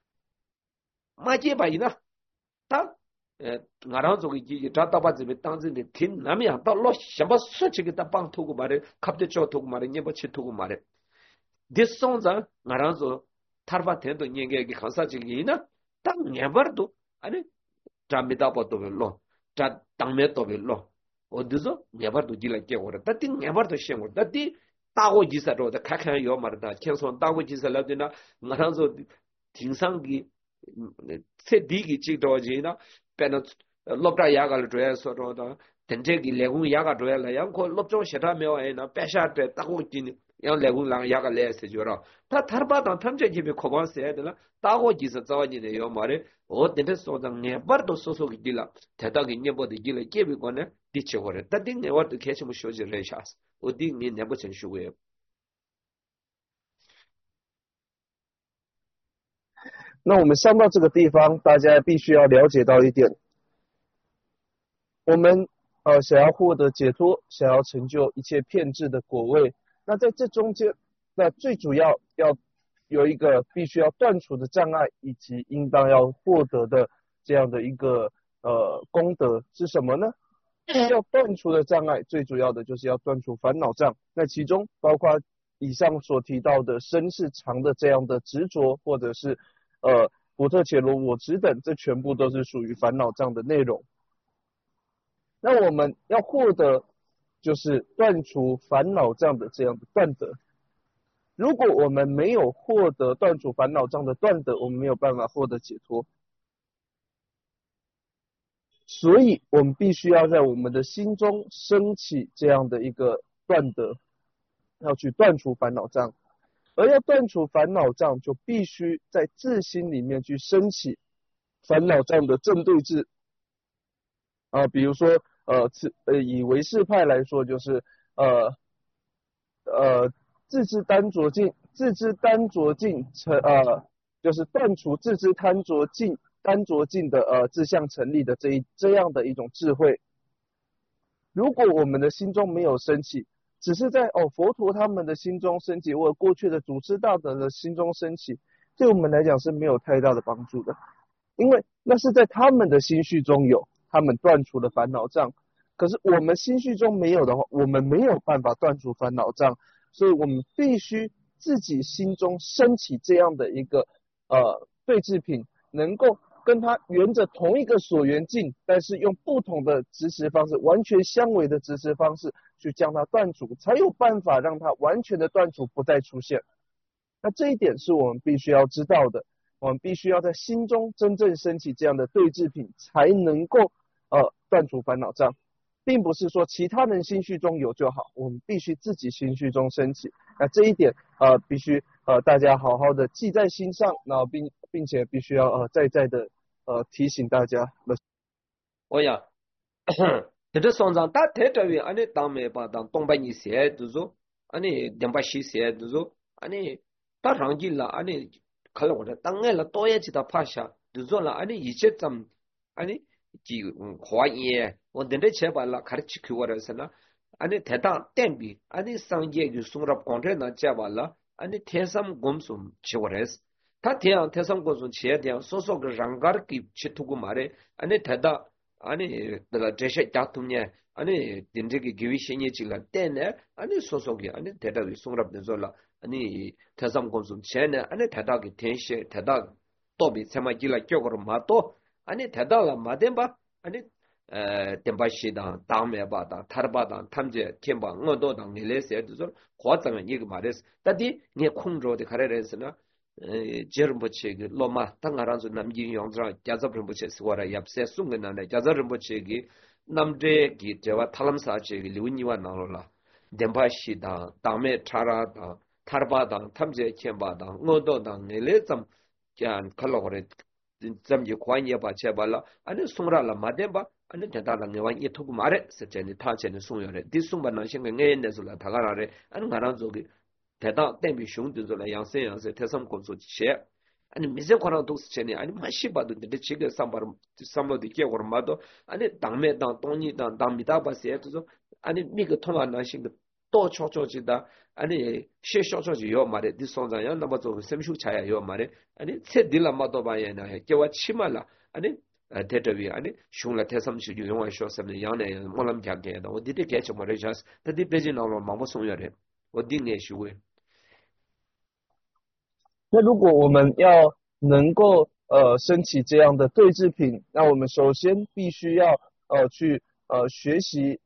마제바이나 딱 나랑저기 이 자다바지에 땅진데 긴 남이야 달로 샤바 수치기다 빵 토고 말에 갑대초 토고 말에 녀버치 토고 말에 디송자 나랑저 타르바 텐도 녀게기 간사지기나 땅 녀버도 아니 잠미다버도 별로 자 땅메도 별로 어디서 녀버도 질라게 오라 따띵 녀버도 셴고 따띠 大过几十多的看看要嘛的，听说大过几十了的呢，我当时挺上的，在第一个几多钱呢，变得落着牙个了，主要说着的，等这个来工牙个主要了，然后落着其他没有哎，那别下的大过几呢，让来工让牙个来是就了，他他把当他们这几边可帮谁的了，大过几十早年的要嘛的，我等着说的呢，不都说说给了，他到给你不的给了，这边过呢，的确话的，但定呢我都开始么学习来下。我第年年不成熟为。 那我们上到这个地方，大家必须要了解到一点，我们呃想要获得解脱，想要成就一切骗质的果位，那在这中间，那最主要要有一个必须要断除的障碍，以及应当要获得的这样的一个呃功德是什么呢？要断除的障碍，最主要的就是要断除烦恼障。那其中包括以上所提到的身是长的这样的执着，或者是呃福特伽罗我执等，这全部都是属于烦恼障的内容。那我们要获得就是断除烦恼障的这样的断得。如果我们没有获得断除烦恼障的断得，我们没有办法获得解脱。所以我们必须要在我们的心中升起这样的一个断得，要去断除烦恼障。而要断除烦恼障，就必须在自心里面去升起烦恼障的正对治。啊、呃，比如说，呃，呃，以唯识派来说，就是呃呃，自知单着净，自知单着净成呃，就是断除自知贪着净。单着净的呃自相成立的这一这样的一种智慧，如果我们的心中没有升起，只是在哦佛陀他们的心中升起，或者过去的祖师大德的心中升起，对我们来讲是没有太大的帮助的，因为那是在他们的心绪中有，他们断除了烦恼障，可是我们心绪中没有的话，我们没有办法断除烦恼障，所以我们必须自己心中升起这样的一个呃对治品，能够跟它沿着同一个所缘境，但是用不同的执持方式，完全相违的执持方式去将它断除，才有办法让它完全的断除，不再出现。那这一点是我们必须要知道的，我们必须要在心中真正升起这样的对治品，才能够呃断除烦恼障，并不是说其他人心绪中有就好，我们必须自己心绪中升起。那这一点呃必须呃大家好好的记在心上，那并并且必须要呃再再的呃提醒大家。 我呀，这这双张打台这位，安尼当没把当东北你写都说，安尼两百西写都说，安尼打上去了，安尼看了我这当然了，多一起他趴下，就说了，安尼一切怎，安尼就华言，我等着切把了，看得起口我的是呢，安尼台当单比，安尼上街就送到广州那接完了，安尼天上公送起我的是。他这样台上公送起这样，说说个人家的给去图个嘛的，安尼台当。아니 내가 제시 작품에 아니 딘지기 기위신이 지라 때네 아니 소소기 아니 대다기 송랍데 졸라 아니 태삼 곰숨 체네 아니 대다기 텐시 대다 또비 세마지라 껴거로 마또 아니 대다라 마덴바 아니 에 덴바시다 다음에 바다 타르바다 탐제 템바 응어도당 닐레세도 고아장은 이거 말했어 다디 니 콩조데 가래레스나 제르보체기 로마 땅아란조 남기 용자 자자르보체 스와라 얍세 숭근나네 자자르보체기 남제기 제와 탈람사체기 리운니와 나로라 덴바시다 다메 차라다 타르바다 탐제 쳔바다 응어도당 닐레점 짠 칼로거레 점지 관예바 제발라 아니 숭라라 마덴바 아니 대다랑 내와 이토고 말에 세체니 타체니 숭요레 디숭바나 신게 녜네술라 다가라레 아니 나란조기 대다 땜비 슝드들라 양세 양세 태섬 공소 지체 아니 미세 관한 독스체니 아니 마시바도 근데 지게 삼바로 삼로디 깨고르마도 아니 당매당 동니당 당미다바세도 아니 미그 통한나신 또 초초지다 아니 시쇼초지 요 말에 디송자야 나버도 셈슈 차야 요 말에 아니 세딜라마도 바야나 깨와 치말라 아니 대대비 아니 슝라 태섬시 유용한 쇼섬의 양내 몰람 작게다 어디데 개쳐 말이자스 대디 베지나로 마모송여래 어디네 시we 那如果我们要能够呃升起这样的对治品，那我们首先必须要呃去呃学习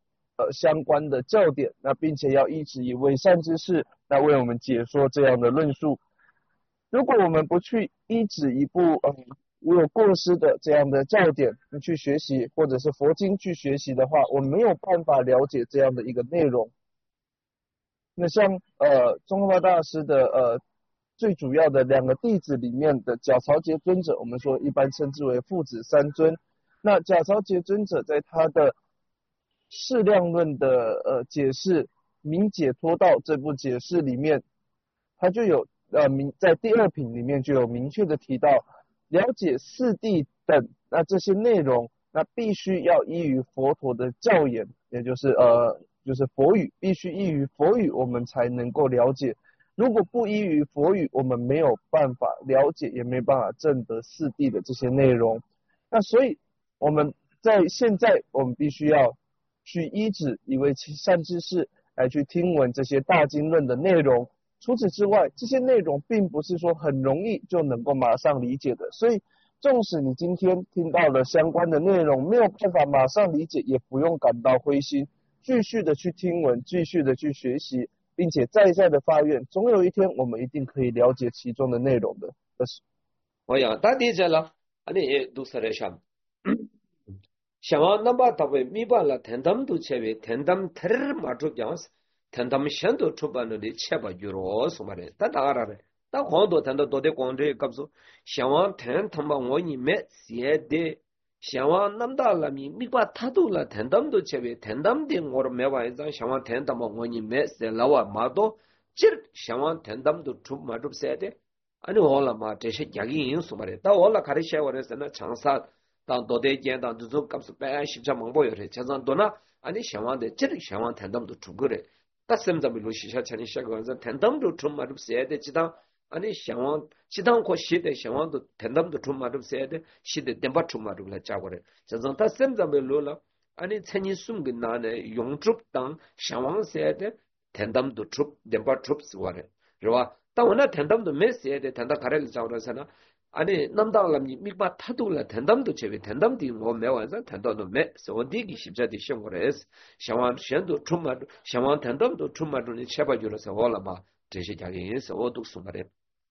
呃相关的教点，那并且要一直以为善之士来为我们解说这样的论述。如果我们不去一指一部呃无有过失的这样的教典去学习，或者是佛经去学习的话，我们没有办法了解这样的一个内容。那像呃宗喀巴大师的呃最主要的两个弟子里面的皎曹杰尊者，我们说一般称之为父子三尊。那皎曹杰尊者在他的释量论的呃解释《明解脱道》这部解释里面，他就有呃明在第二品里面就有明确的提到，了解四谛等那这些内容，那必须要依于佛陀的教言，也就是呃就是佛语，必须依于佛语，我们才能够了解。如果不依于佛语，我们没有办法了解，也没办法证得四谛的这些内容。那所以我们在现在，我们必须要去依止一位善知识来去听闻这些大经论的内容。除此之外，这些内容并不是说很容易就能够马上理解的，所以纵使你今天听到了相关的内容，没有办法马上理解，也不用感到灰心，继续的去听闻，继续的去学习，并且再再的发愿，总有一天我们一定可以了解其中的内容的。这是我呀，大地在了，啊，你读啥来想？想往那把大为米巴了，天堂都切为天堂特儿马出样子。天他们先都出版了的七八句罗什么的，但当然了，但很多天都都在讲这个说，想往天他们我你没写的，想往那么大了米米把他都了天他们都切为天他们的我都没玩一张，想往天他们我你没写了哇马多，这想往天他们都出马出写的，啊你好了嘛，这些压力因素嘛的，但我了看的写我的是那长沙当都在见当这种搞是白西藏蒙古有的，加上多那，啊你想往的这里想往天他们都出过来。但是咱们录西下前的下个是天堂都充满着写的，其他啊你向往其他可写的向往都天堂都充满着写的，写的点把充满着来加过来，这种但是咱们录了，啊你曾经送给那呢永驻当向往写的天堂都出点把出是过来，是吧？但我那天堂都没写的，天堂开了找的是呢。아니 남다람이 미바 타도라 텐담도 제베 텐담디 뭐 매완자 텐담도 매 소디기 십자디 셴고레스 샤완 셴도 춤마도 샤완 텐담도 춤마도니 쳬바주로서 올라마 제시자기에서 오독수마레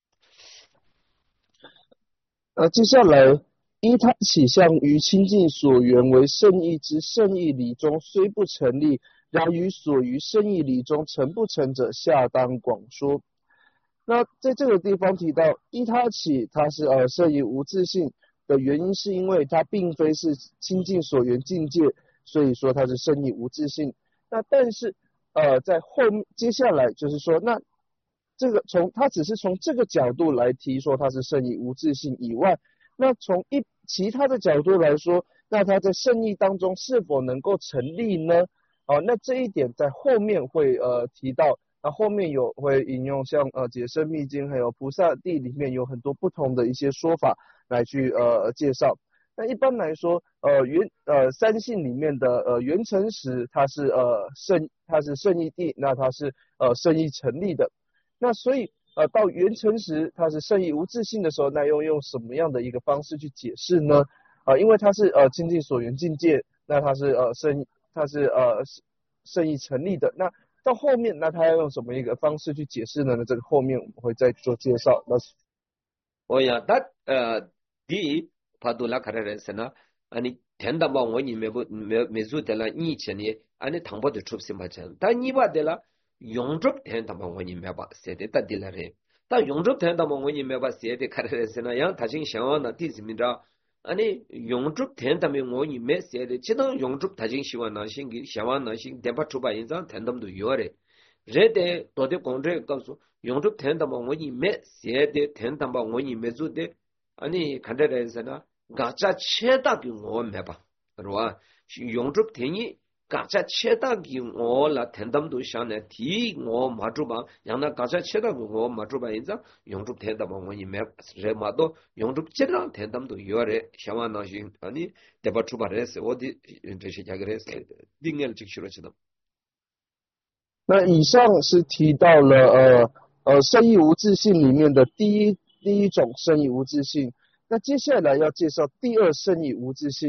呃，接下来依他起相于清净所缘为圣意之圣意理中虽不成立，然于所于圣意理中成不成者，下当广说。那在这个地方提到依他起，它是呃圣意无自性的原因，是因为它并非是清净所缘境界，所以说它是圣意无自性。那但是呃在后接下来就是说，那这个从它只是从这个角度来提说它是圣意无自性以外，那从一其他的角度来说，那它在圣意当中是否能够成立呢？哦、呃，那这一点在后面会呃提到。那后面有会引用像呃解深密经还有菩萨地里面有很多不同的一些说法来去呃介绍。那一般来说呃原呃三性里面的呃缘成时它是呃圣它是圣义地，那它是呃圣义成立的。那所以呃到缘成时它是圣义无自性的时候，那又用什么样的一个方式去解释呢？啊、呃，因为它是呃清净所缘境界，那它是呃圣它是呃圣义成立的。那到后面，那他要用什么一个方式去解释呢？这个后面我们会再做介绍。那是， 我呀，他呃，第一，帕杜拉卡的人是呢，啊你天道嘛，我你没不没没做的了，以前呢，啊你唐伯的出什么钱？但你把的了，永驻天道嘛，我你没把写的得的了人，但永驻天道嘛，我你没把写的卡的人是呢，样他经想往那第什么着？啊你永驻天道嘛，我你没写的，只能永驻他经希望那些给想往那些电把出版一张天道都有嘞。热的多的公职告诉永驻天道嘛，我你没写的天道嘛，我你没做的，啊你看这人是呢，嘎扎切大给我没吧，是吧？永驻天意，嘎扎切大给我了，天道都想呢，提我马主吧，让那嘎扎切大给我马主吧，一张永驻天道嘛，我你没热嘛多，永驻这张天道都有嘞，想往那些，啊你得把出版的是我的这些价格的是，另外就去了知道。 那以上是提到了呃呃圣意无自性里面的第一第一种圣意无自性。那接下来要介绍第二圣意无自性。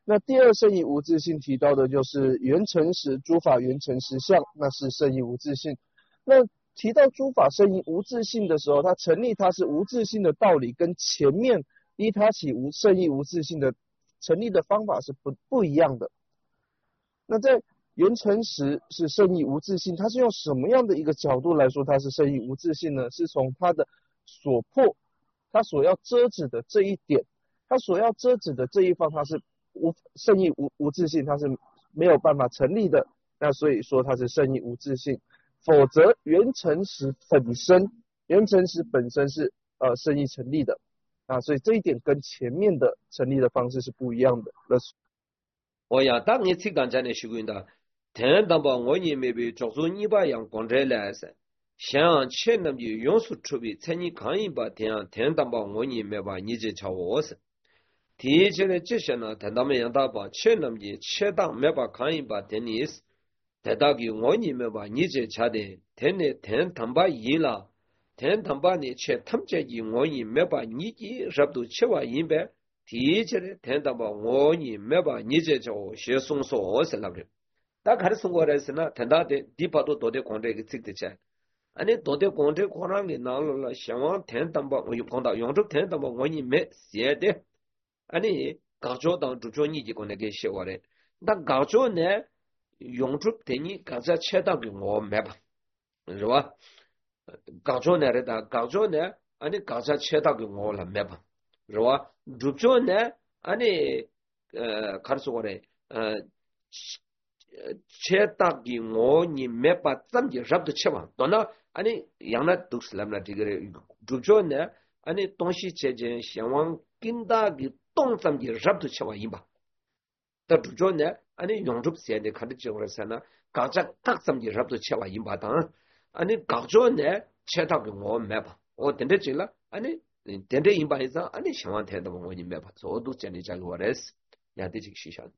那第二圣义无自性提到的就是缘成实，诸法缘成实相，那是圣义无自性。那提到诸法圣义无自性的时候，它成立它是无自性的道理，跟前面依他起无圣义无自性的成立的方法是不不一样的。那在缘成实是圣义无自性，它是用什么样的一个角度来说它是圣义无自性呢？是从它的所破，它所要遮止的这一点，它所要遮止的这一方，它是无圣义无无自性，它是没有办法成立的。那所以说它是圣义无自性，否则缘成实本身，缘成实本身是呃圣义成立的啊，所以这一点跟前面的成立的方式是不一样的。 我呀，当你去讲讲的习惯的，天当把我你没被做出你把阳光在来噻，像前那么用处出比，才你看一把天，天当把我你没把你这瞧我噻。提起来这些呢，天当没让他把前那么切当没把看一把天你是，天当给我你没把你这瞧的，天呢天当把一了，天当把你切他们这一我你没把你一什么都切完一百。提起来天当把我你没把你这叫学送所是那不大看送过来是呢天当的地巴都多的光这个这个钱啊你多的光这光让你拿了想往天当把我有碰到用着天当把我你没写的啊你搞着当主角你就光那个写过来那搞着呢用着对你搞着切当给我没吧是吧搞着呢的搞着呢啊你搞着切当给我了没吧是吧？主角呢？安尼呃，看说的呃，切大给我你没把怎么รับ的切完，当然安尼养了都是那么这个主角呢？安尼东西切切想往更大的动怎么รับ的切完一把，但主角呢？安尼用着现在看的这个是呢，搞着各怎么รับ的切完一把，当然安尼搞着呢，切大给我没把，我等着这了，安尼。点点一般以上，啊，你想往天的我你没法，所有都建立在我的是，两地这个学校。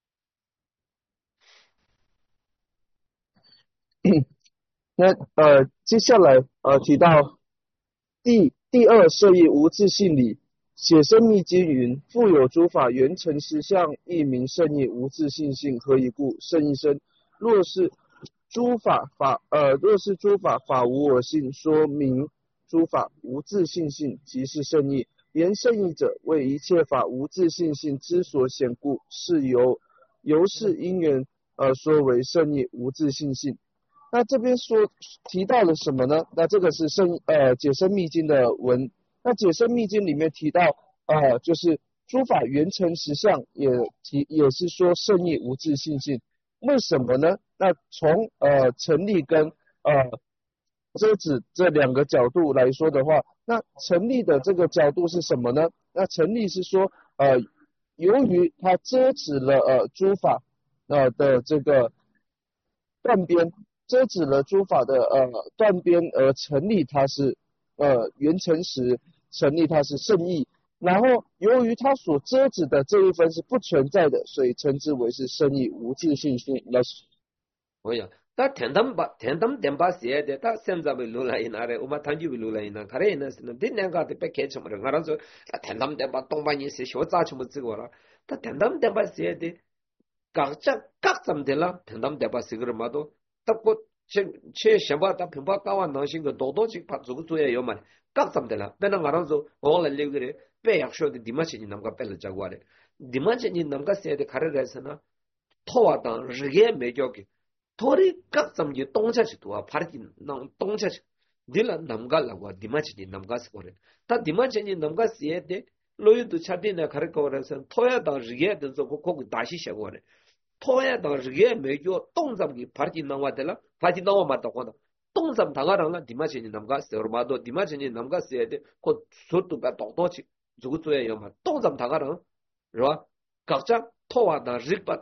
那呃，接下来呃提到第第二摄义无自性理，写生密经云：复有诸法缘成实相，亦名圣义无自性性。何以故？圣义生。若是诸法法呃，若是诸法法无我性，说明诸法无自性性，即是圣义。言圣义者，为一切法无自性性之所显故，是由由是因缘呃说为圣义无自性性。那这边说提到了什么呢？那这个是圣呃解深密经的文。那解深密经里面提到呃就是诸法缘成实相，也提也是说圣义无自性性。为什么呢？那从呃成立跟呃遮止这两个角度来说的话，那成立的这个角度是什么呢？那成立是说呃由于它遮止了呃诸法呃的这个断边。遮止了诸法的呃断边而成立，它是呃缘成实成立，它是圣义。然后由于它所遮止的这一分是不存在的，所以称之为是圣义无自性性。那是， 我呀，他天他们把天他们点把写的，他现在被录了一拿的，我们谈就被录了一拿，他的那是那第两个的被开什么的，俺说他天他们点把东半夜写学杂全部这个了，他天他们点把写的，各家各怎么的了，天他们点把写个什么都。他不切切想把他平把高完能行个多多去把这个作业要嘛，搞怎么的了？但是我那时候我来那个人白要说的，你们前你那么白了加过来，你们前你那么写的看的来是呢，拖啊当日夜没交给，拖的搞怎么就动下去多啊，怕的能动下去，你了那么个了我，你们前你那么个是过来，他你们前你那么个写的，老有都确定呢，看的过来是拖啊当日夜的时候，我可大些写过来。토야 당시에 매교 똥잡기 파티 나와들라 파티 나와 맞다 거다 똥잡 당하랑라 디마체니 남가 서마도 디마체니 남가 세데 곧 소뚜가 똑똑치 주구조에 요마 똥잡 당하랑 로 각자 토와다 릭바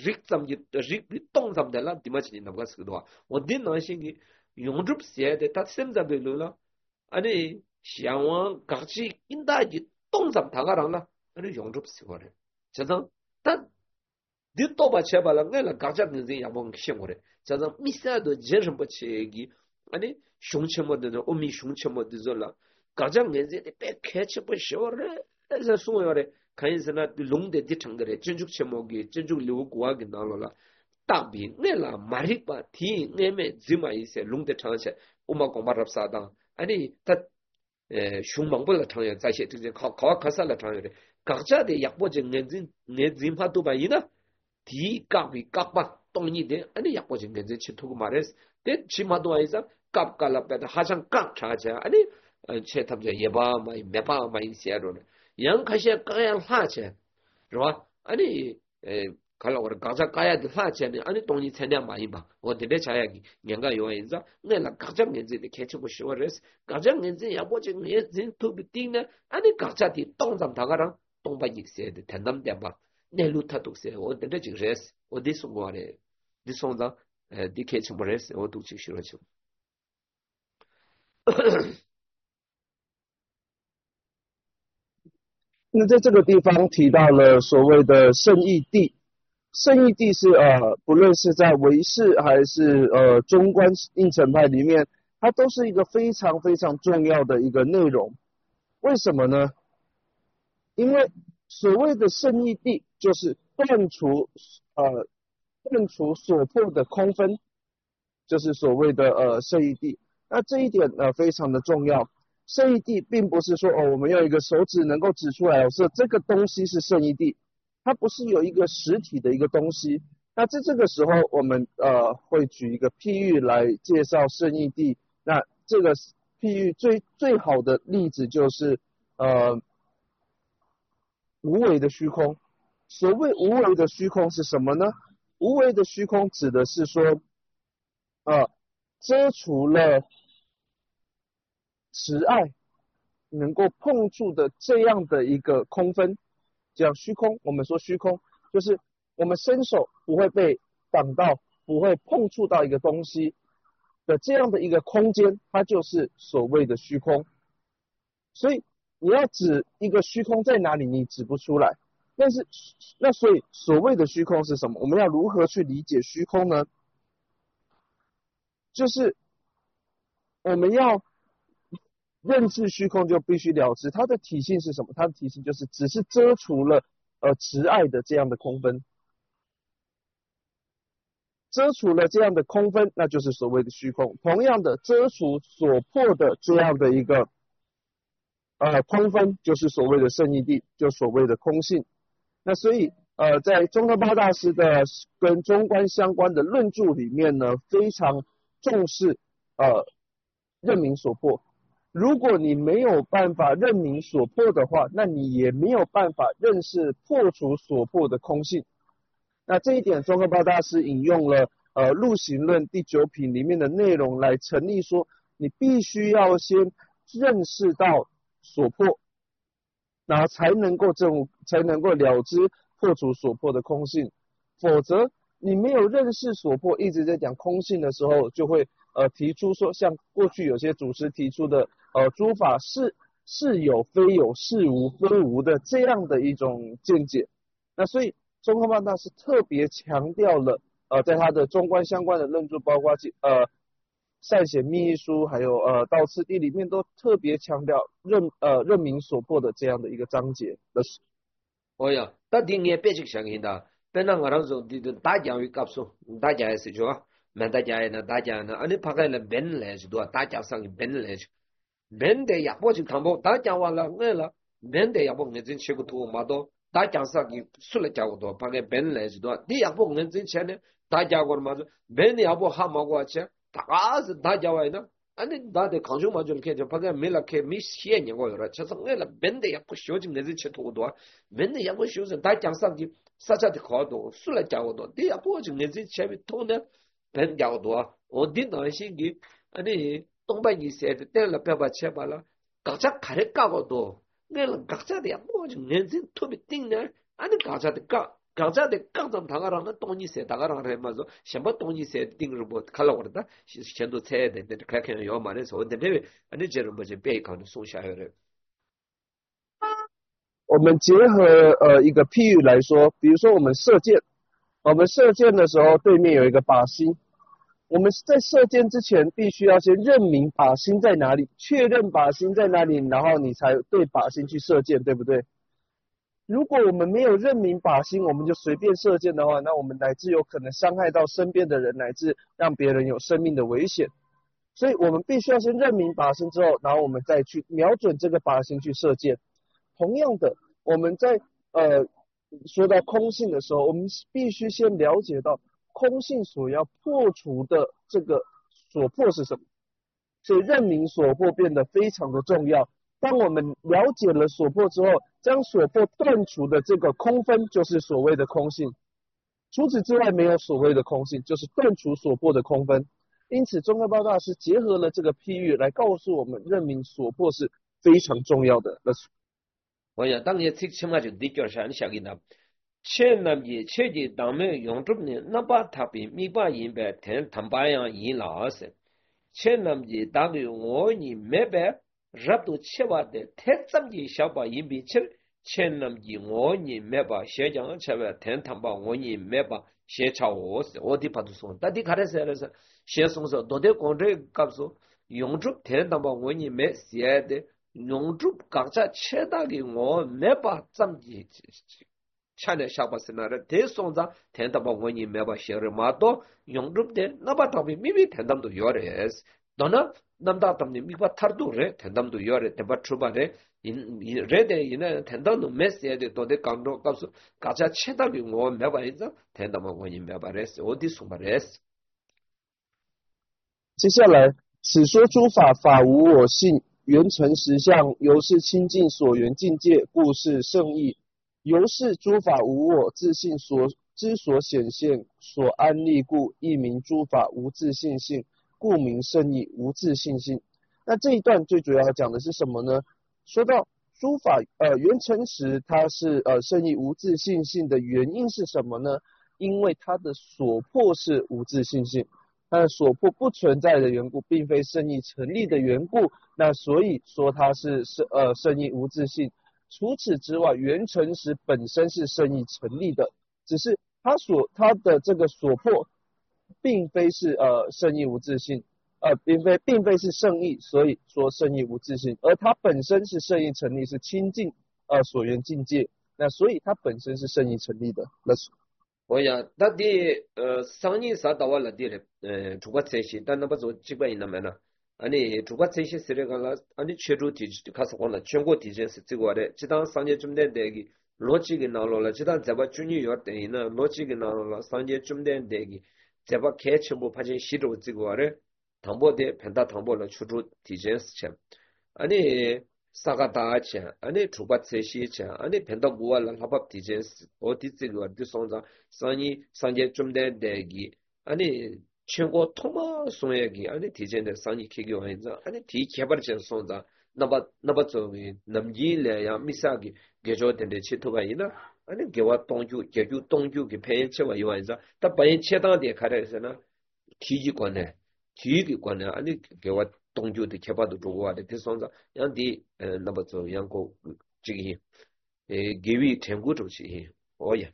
릭잡기 릭비 똥잡들라 디마체니 남가 쓰도와 어디 나신기 용줍 세데 다 셈잡들라 아니 샤왕 같이 인다지 똥잡 당하랑라 아니 용줍 쓰거래 저선 딱 ditto ba che bala ngela gaja ngi ya bon shengore jaza misa do jeje ba chegi ani shungche mo de omi shungche mo de zola gaja ngi de pe keche ba shore eza suore 看意思呢，龙的的成的嘞，真正什么个，真正流国个那了啦，大比我啦马里巴提我们怎么一些龙的成些，我们讲巴拉萨当，安尼他呃凶猛不了成些，在些这些考考考萨了成些的，各家的也不就眼睛眼睛怕都把伊呢，提各比各吧，当你的，安尼也不就眼睛去图个马来斯，但起码都还是各各了别的，好像各差些，安尼呃，切他们就也把买没把买一些了。yang kasih kaya saja, right? Ani kalau orang kerja kaya di saja ni, ani tongni cendera main bang. Orang tidak caya ni, yang kaya yang itu, ni lah kerja ngenzi ni kecil macam res, kerja ngenzi ya boleh ngenzi tu betul ni, ani kerja di tong jam tagarang, tong banyak sih, di tendam dia bang. Ni lu tak tu sih, orang tidak cik res, orang di semua ni, di semua di kecil res, orang tu cik sih macam. 那在这个地方提到了所谓的圣义地，圣义地是呃，不论是在维氏还是呃中观应成派里面，它都是一个非常非常重要的一个内容。为什么呢？因为所谓的圣义地就是断除呃断除所破的空分，就是所谓的呃圣义地。那这一点呃非常的重要。圣义地并不是说哦，我们用一个手指能够指出来，说这个东西是圣义地，它不是有一个实体的一个东西。那在这个时候，我们呃会举一个譬喻来介绍圣义地。那这个譬喻最最好的例子就是呃无为的虚空。所谓无为的虚空是什么呢？无为的虚空指的是说，呃遮除了慈爱能够碰触的这样的一个空分，叫虚空。我们说虚空就是我们伸手不会被挡到，不会碰触到一个东西的这样的一个空间，它就是所谓的虚空。所以你要指一个虚空在哪里，你指不出来。但是那所以所谓的虚空是什么？我们要如何去理解虚空呢？就是我们要认知虚空，就必须了知它的体性是什么。它的体性就是只是遮除了呃慈爱的这样的空分，遮除了这样的空分，那就是所谓的虚空。同样的，遮除所破的这样的一个呃空分，就是所谓的圣义地，就所谓的空性。那所以呃在宗喀巴大师的跟中观相关的论著里面呢，非常重视呃认明所破。如果你没有办法认明所破的话，那你也没有办法认识破除所破的空性。那这一点，宗喀巴大师引用了呃《入行论》第九品里面的内容来成立说，你必须要先认识到所破，然后才能够证，才能够了知破除所破的空性。否则，你没有认识所破，一直在讲空性的时候，就会呃提出说，像过去有些祖师提出的呃诸法是是有非有，是无非无的这样的一种见解。那所以宗喀巴大师特别强调了呃在他的中观相关的论著，包括呃善显密意书还有呃道次第里面，都特别强调认呃认明所破的这样的一个章节的。 哦呀，到底也别去相信的。本来我那时候的大家会告诉大家也是说，没大家呢，大家呢，俺你拍开了本来是多，大家上的本来是，本的也不去看不，大家完了爱了，本的也不认真吃个土嘛多，大家上的出来讲个多，拍开本来是多，你也不认真吃呢，大家过嘛说，本的也不喊嘛过吃，大是大家外呢。아니 나한테 강조 맞을 게 저번에 밀라케 미시에 녀고요. 저서 내가 맨데 약고 쇼진 내지 쳐도도 맨데 약고 쇼진 다 장상기 사자데 거도 술래 자고도 네 약고 좀 내지 쳐비 토네 벤 자고도 어디 너시기 아니 동반이 세대 때라 빼봐 쳐봐라 각자 가래 까고도 내가 각자데 약고 좀 내지 토비 띵네 아니 각자데 까 각자的各种堂上的东西写，堂上还嘛说什么东西写定是不？看了我的，全都猜的，那看看要嘛的时候，那那那这种不是别看的送下来的。 我们结合呃一个譬喻来说，比如说我们射箭，我们射箭的时候对面有一个靶心，我们在射箭之前必须要先认明靶心在哪里，确认靶心在哪里，然后你才对靶心去射箭，对不对？ 如果我们没有认明靶心，我们就随便射箭的话，那我们乃至有可能伤害到身边的人，乃至让别人有生命的危险。所以我们必须要先认明靶心之后，然后我们再去瞄准这个靶心去射箭。同样的，我们在呃说到空性的时候，我们必须先了解到空性所要破除的这个所破是什么。所以认明所破变得非常的重要。当我们了解了所破之后，将所破断除的这个空分，就是所谓的空性。除此之外，没有所谓的空性，就是断除所破的空分。因此，宗喀巴大师结合了这个譬喻来告诉我们，认明所破是非常重要的。 我想当年最起码就对角上下给他，前那也切的当面用着呢，那把他比米把银白天他把样银老是，前那也大概我你没白。入到七万的，太怎的小把银币吃，前那么我你没把先讲七万，天堂把我你没把先炒我是，我的把都送，但你看的是那是先送上，到底讲这告诉用住天堂把我你没写的，用住刚才切大的我没把怎的。吃的小把是那的，太送上天堂把我你没把写的嘛多用住的，那把他们明明天堂都有的，当然。남다 담니 미바 타르도레 텐담도 요레 데바 추바레 인 레데 이네 텐담도 메시에데 도데 강도 값수 가자 체다비 뭐 메바이자 텐담아 원인 메바레스 어디 수바레스 接下来，此说诸法法无我性，缘成实相，由是清净所缘境界，故是圣义。由是诸法无我，自性所之所显现，所安立故，亦名诸法无自性性。故名圣义，无自性性。那这一段最主要讲的是什么呢？说到诸法呃缘成实，它是呃圣义无自性性的原因是什么呢？因为它的所破是无自性性，它的所破不存在的缘故，并非圣义成立的缘故，那所以说它是是呃圣义无自性。除此之外，缘成实本身是圣义成立的，只是它所它的这个所破。并非是呃圣义无自性，呃并非并非是圣义，所以说圣义无自性，而它本身是圣义成立，是清净呃所缘境界，那所以它本身是圣义成立的。 我呀，那的呃上年啥到我那的嘞，呃，主国这些，但那不做几百亿那么呢？啊，你主国这些是那个了，啊，你全州地区开始讲了，全国地区是这个的，这当上年中点的个逻辑给拿落了，这当在把中医药等于呢逻辑给拿落了，上年中点的个。在把开全部发现西周这个嘞，唐伯的偏大唐伯了出出提前事情，啊你三个大钱，啊你出把这些钱，啊你偏到国了，他把提前事，我的这个的上涨，上年上年中的那个，啊你全国他妈送一个，啊你提前的上年开个玩意，啊你提开把钱上涨，那把那把作为那么一来呀，没啥个，给着点的去头玩意呢。아니 개와 동주 개주 동주 그 폐체와 요한자 다 바인 체당에 가려서는 기지관에 기기관에 아니 개와 동주의 개바도 조고하데 대선자 양디 넘버저 양고 지기 에 개위 tem구 조치 오예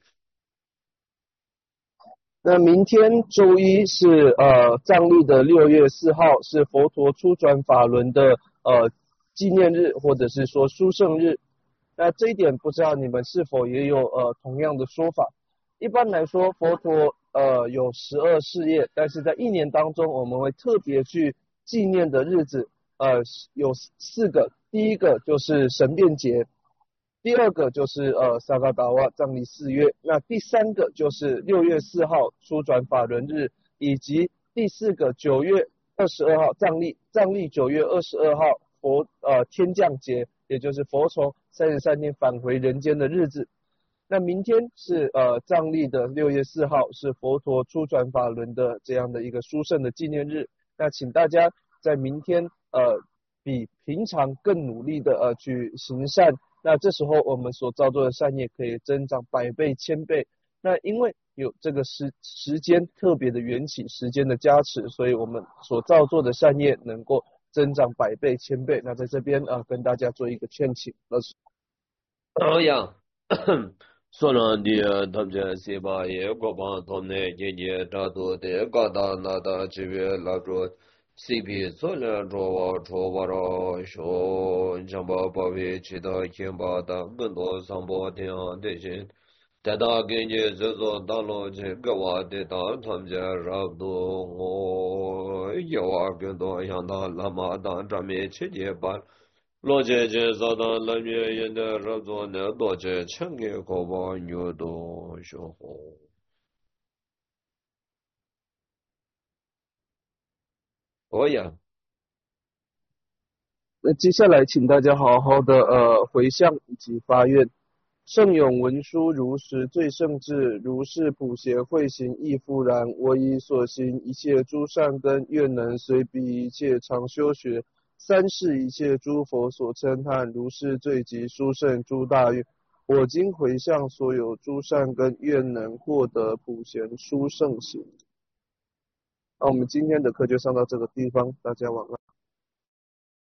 那明天周一是呃藏历的六月四号，是佛陀初转法轮的呃纪念日，或者是说殊胜日。那这一点不知道你们是否也有呃同样的说法？一般来说，佛陀呃有十二事业，但是在一年当中，我们会特别去纪念的日子呃有四个，第一个就是神变节，第二个就是呃萨嘎达瓦藏历四月，那第三个就是六月四号初转法轮日，以及第四个九月二十二号藏历藏历九月二十二号佛呃天降节，也就是佛从三十三天返回人间的日子。那明天是呃藏历的六月四号，是佛陀初转法轮的这样的一个殊胜的纪念日。那请大家在明天呃比平常更努力的呃去行善，那这时候我们所造作的善业可以增长百倍千倍。那因为有这个时时间特别的缘起，时间的加持，所以我们所造作的善业能够增长百倍千倍。那在这边啊、呃、跟大家做一个劝请。 哦呀，说了的他们西巴也国邦他们年年大多的高大那大这边老说 C P 做了着我着我着说，将把把为其他先把的更多上报天的心。在他给你制作大路去给我的大他们家差不多，我有啊更多像他那么大这面去结伴，罗姐姐找到那边人的合作呢，多姐请给可把牛都学好。可以啊。 那接下来，请大家好好的呃回向以及发愿。圣永文殊如实最圣智，如是普贤慧行亦复然。我以所行一切诸善根，愿能随彼一切常修学。三世一切诸佛所称叹，如是最极殊胜诸大愿。我今回向所有诸善根，愿能获得普贤殊胜行。那我们今天的课就上到这个地方，大家晚安。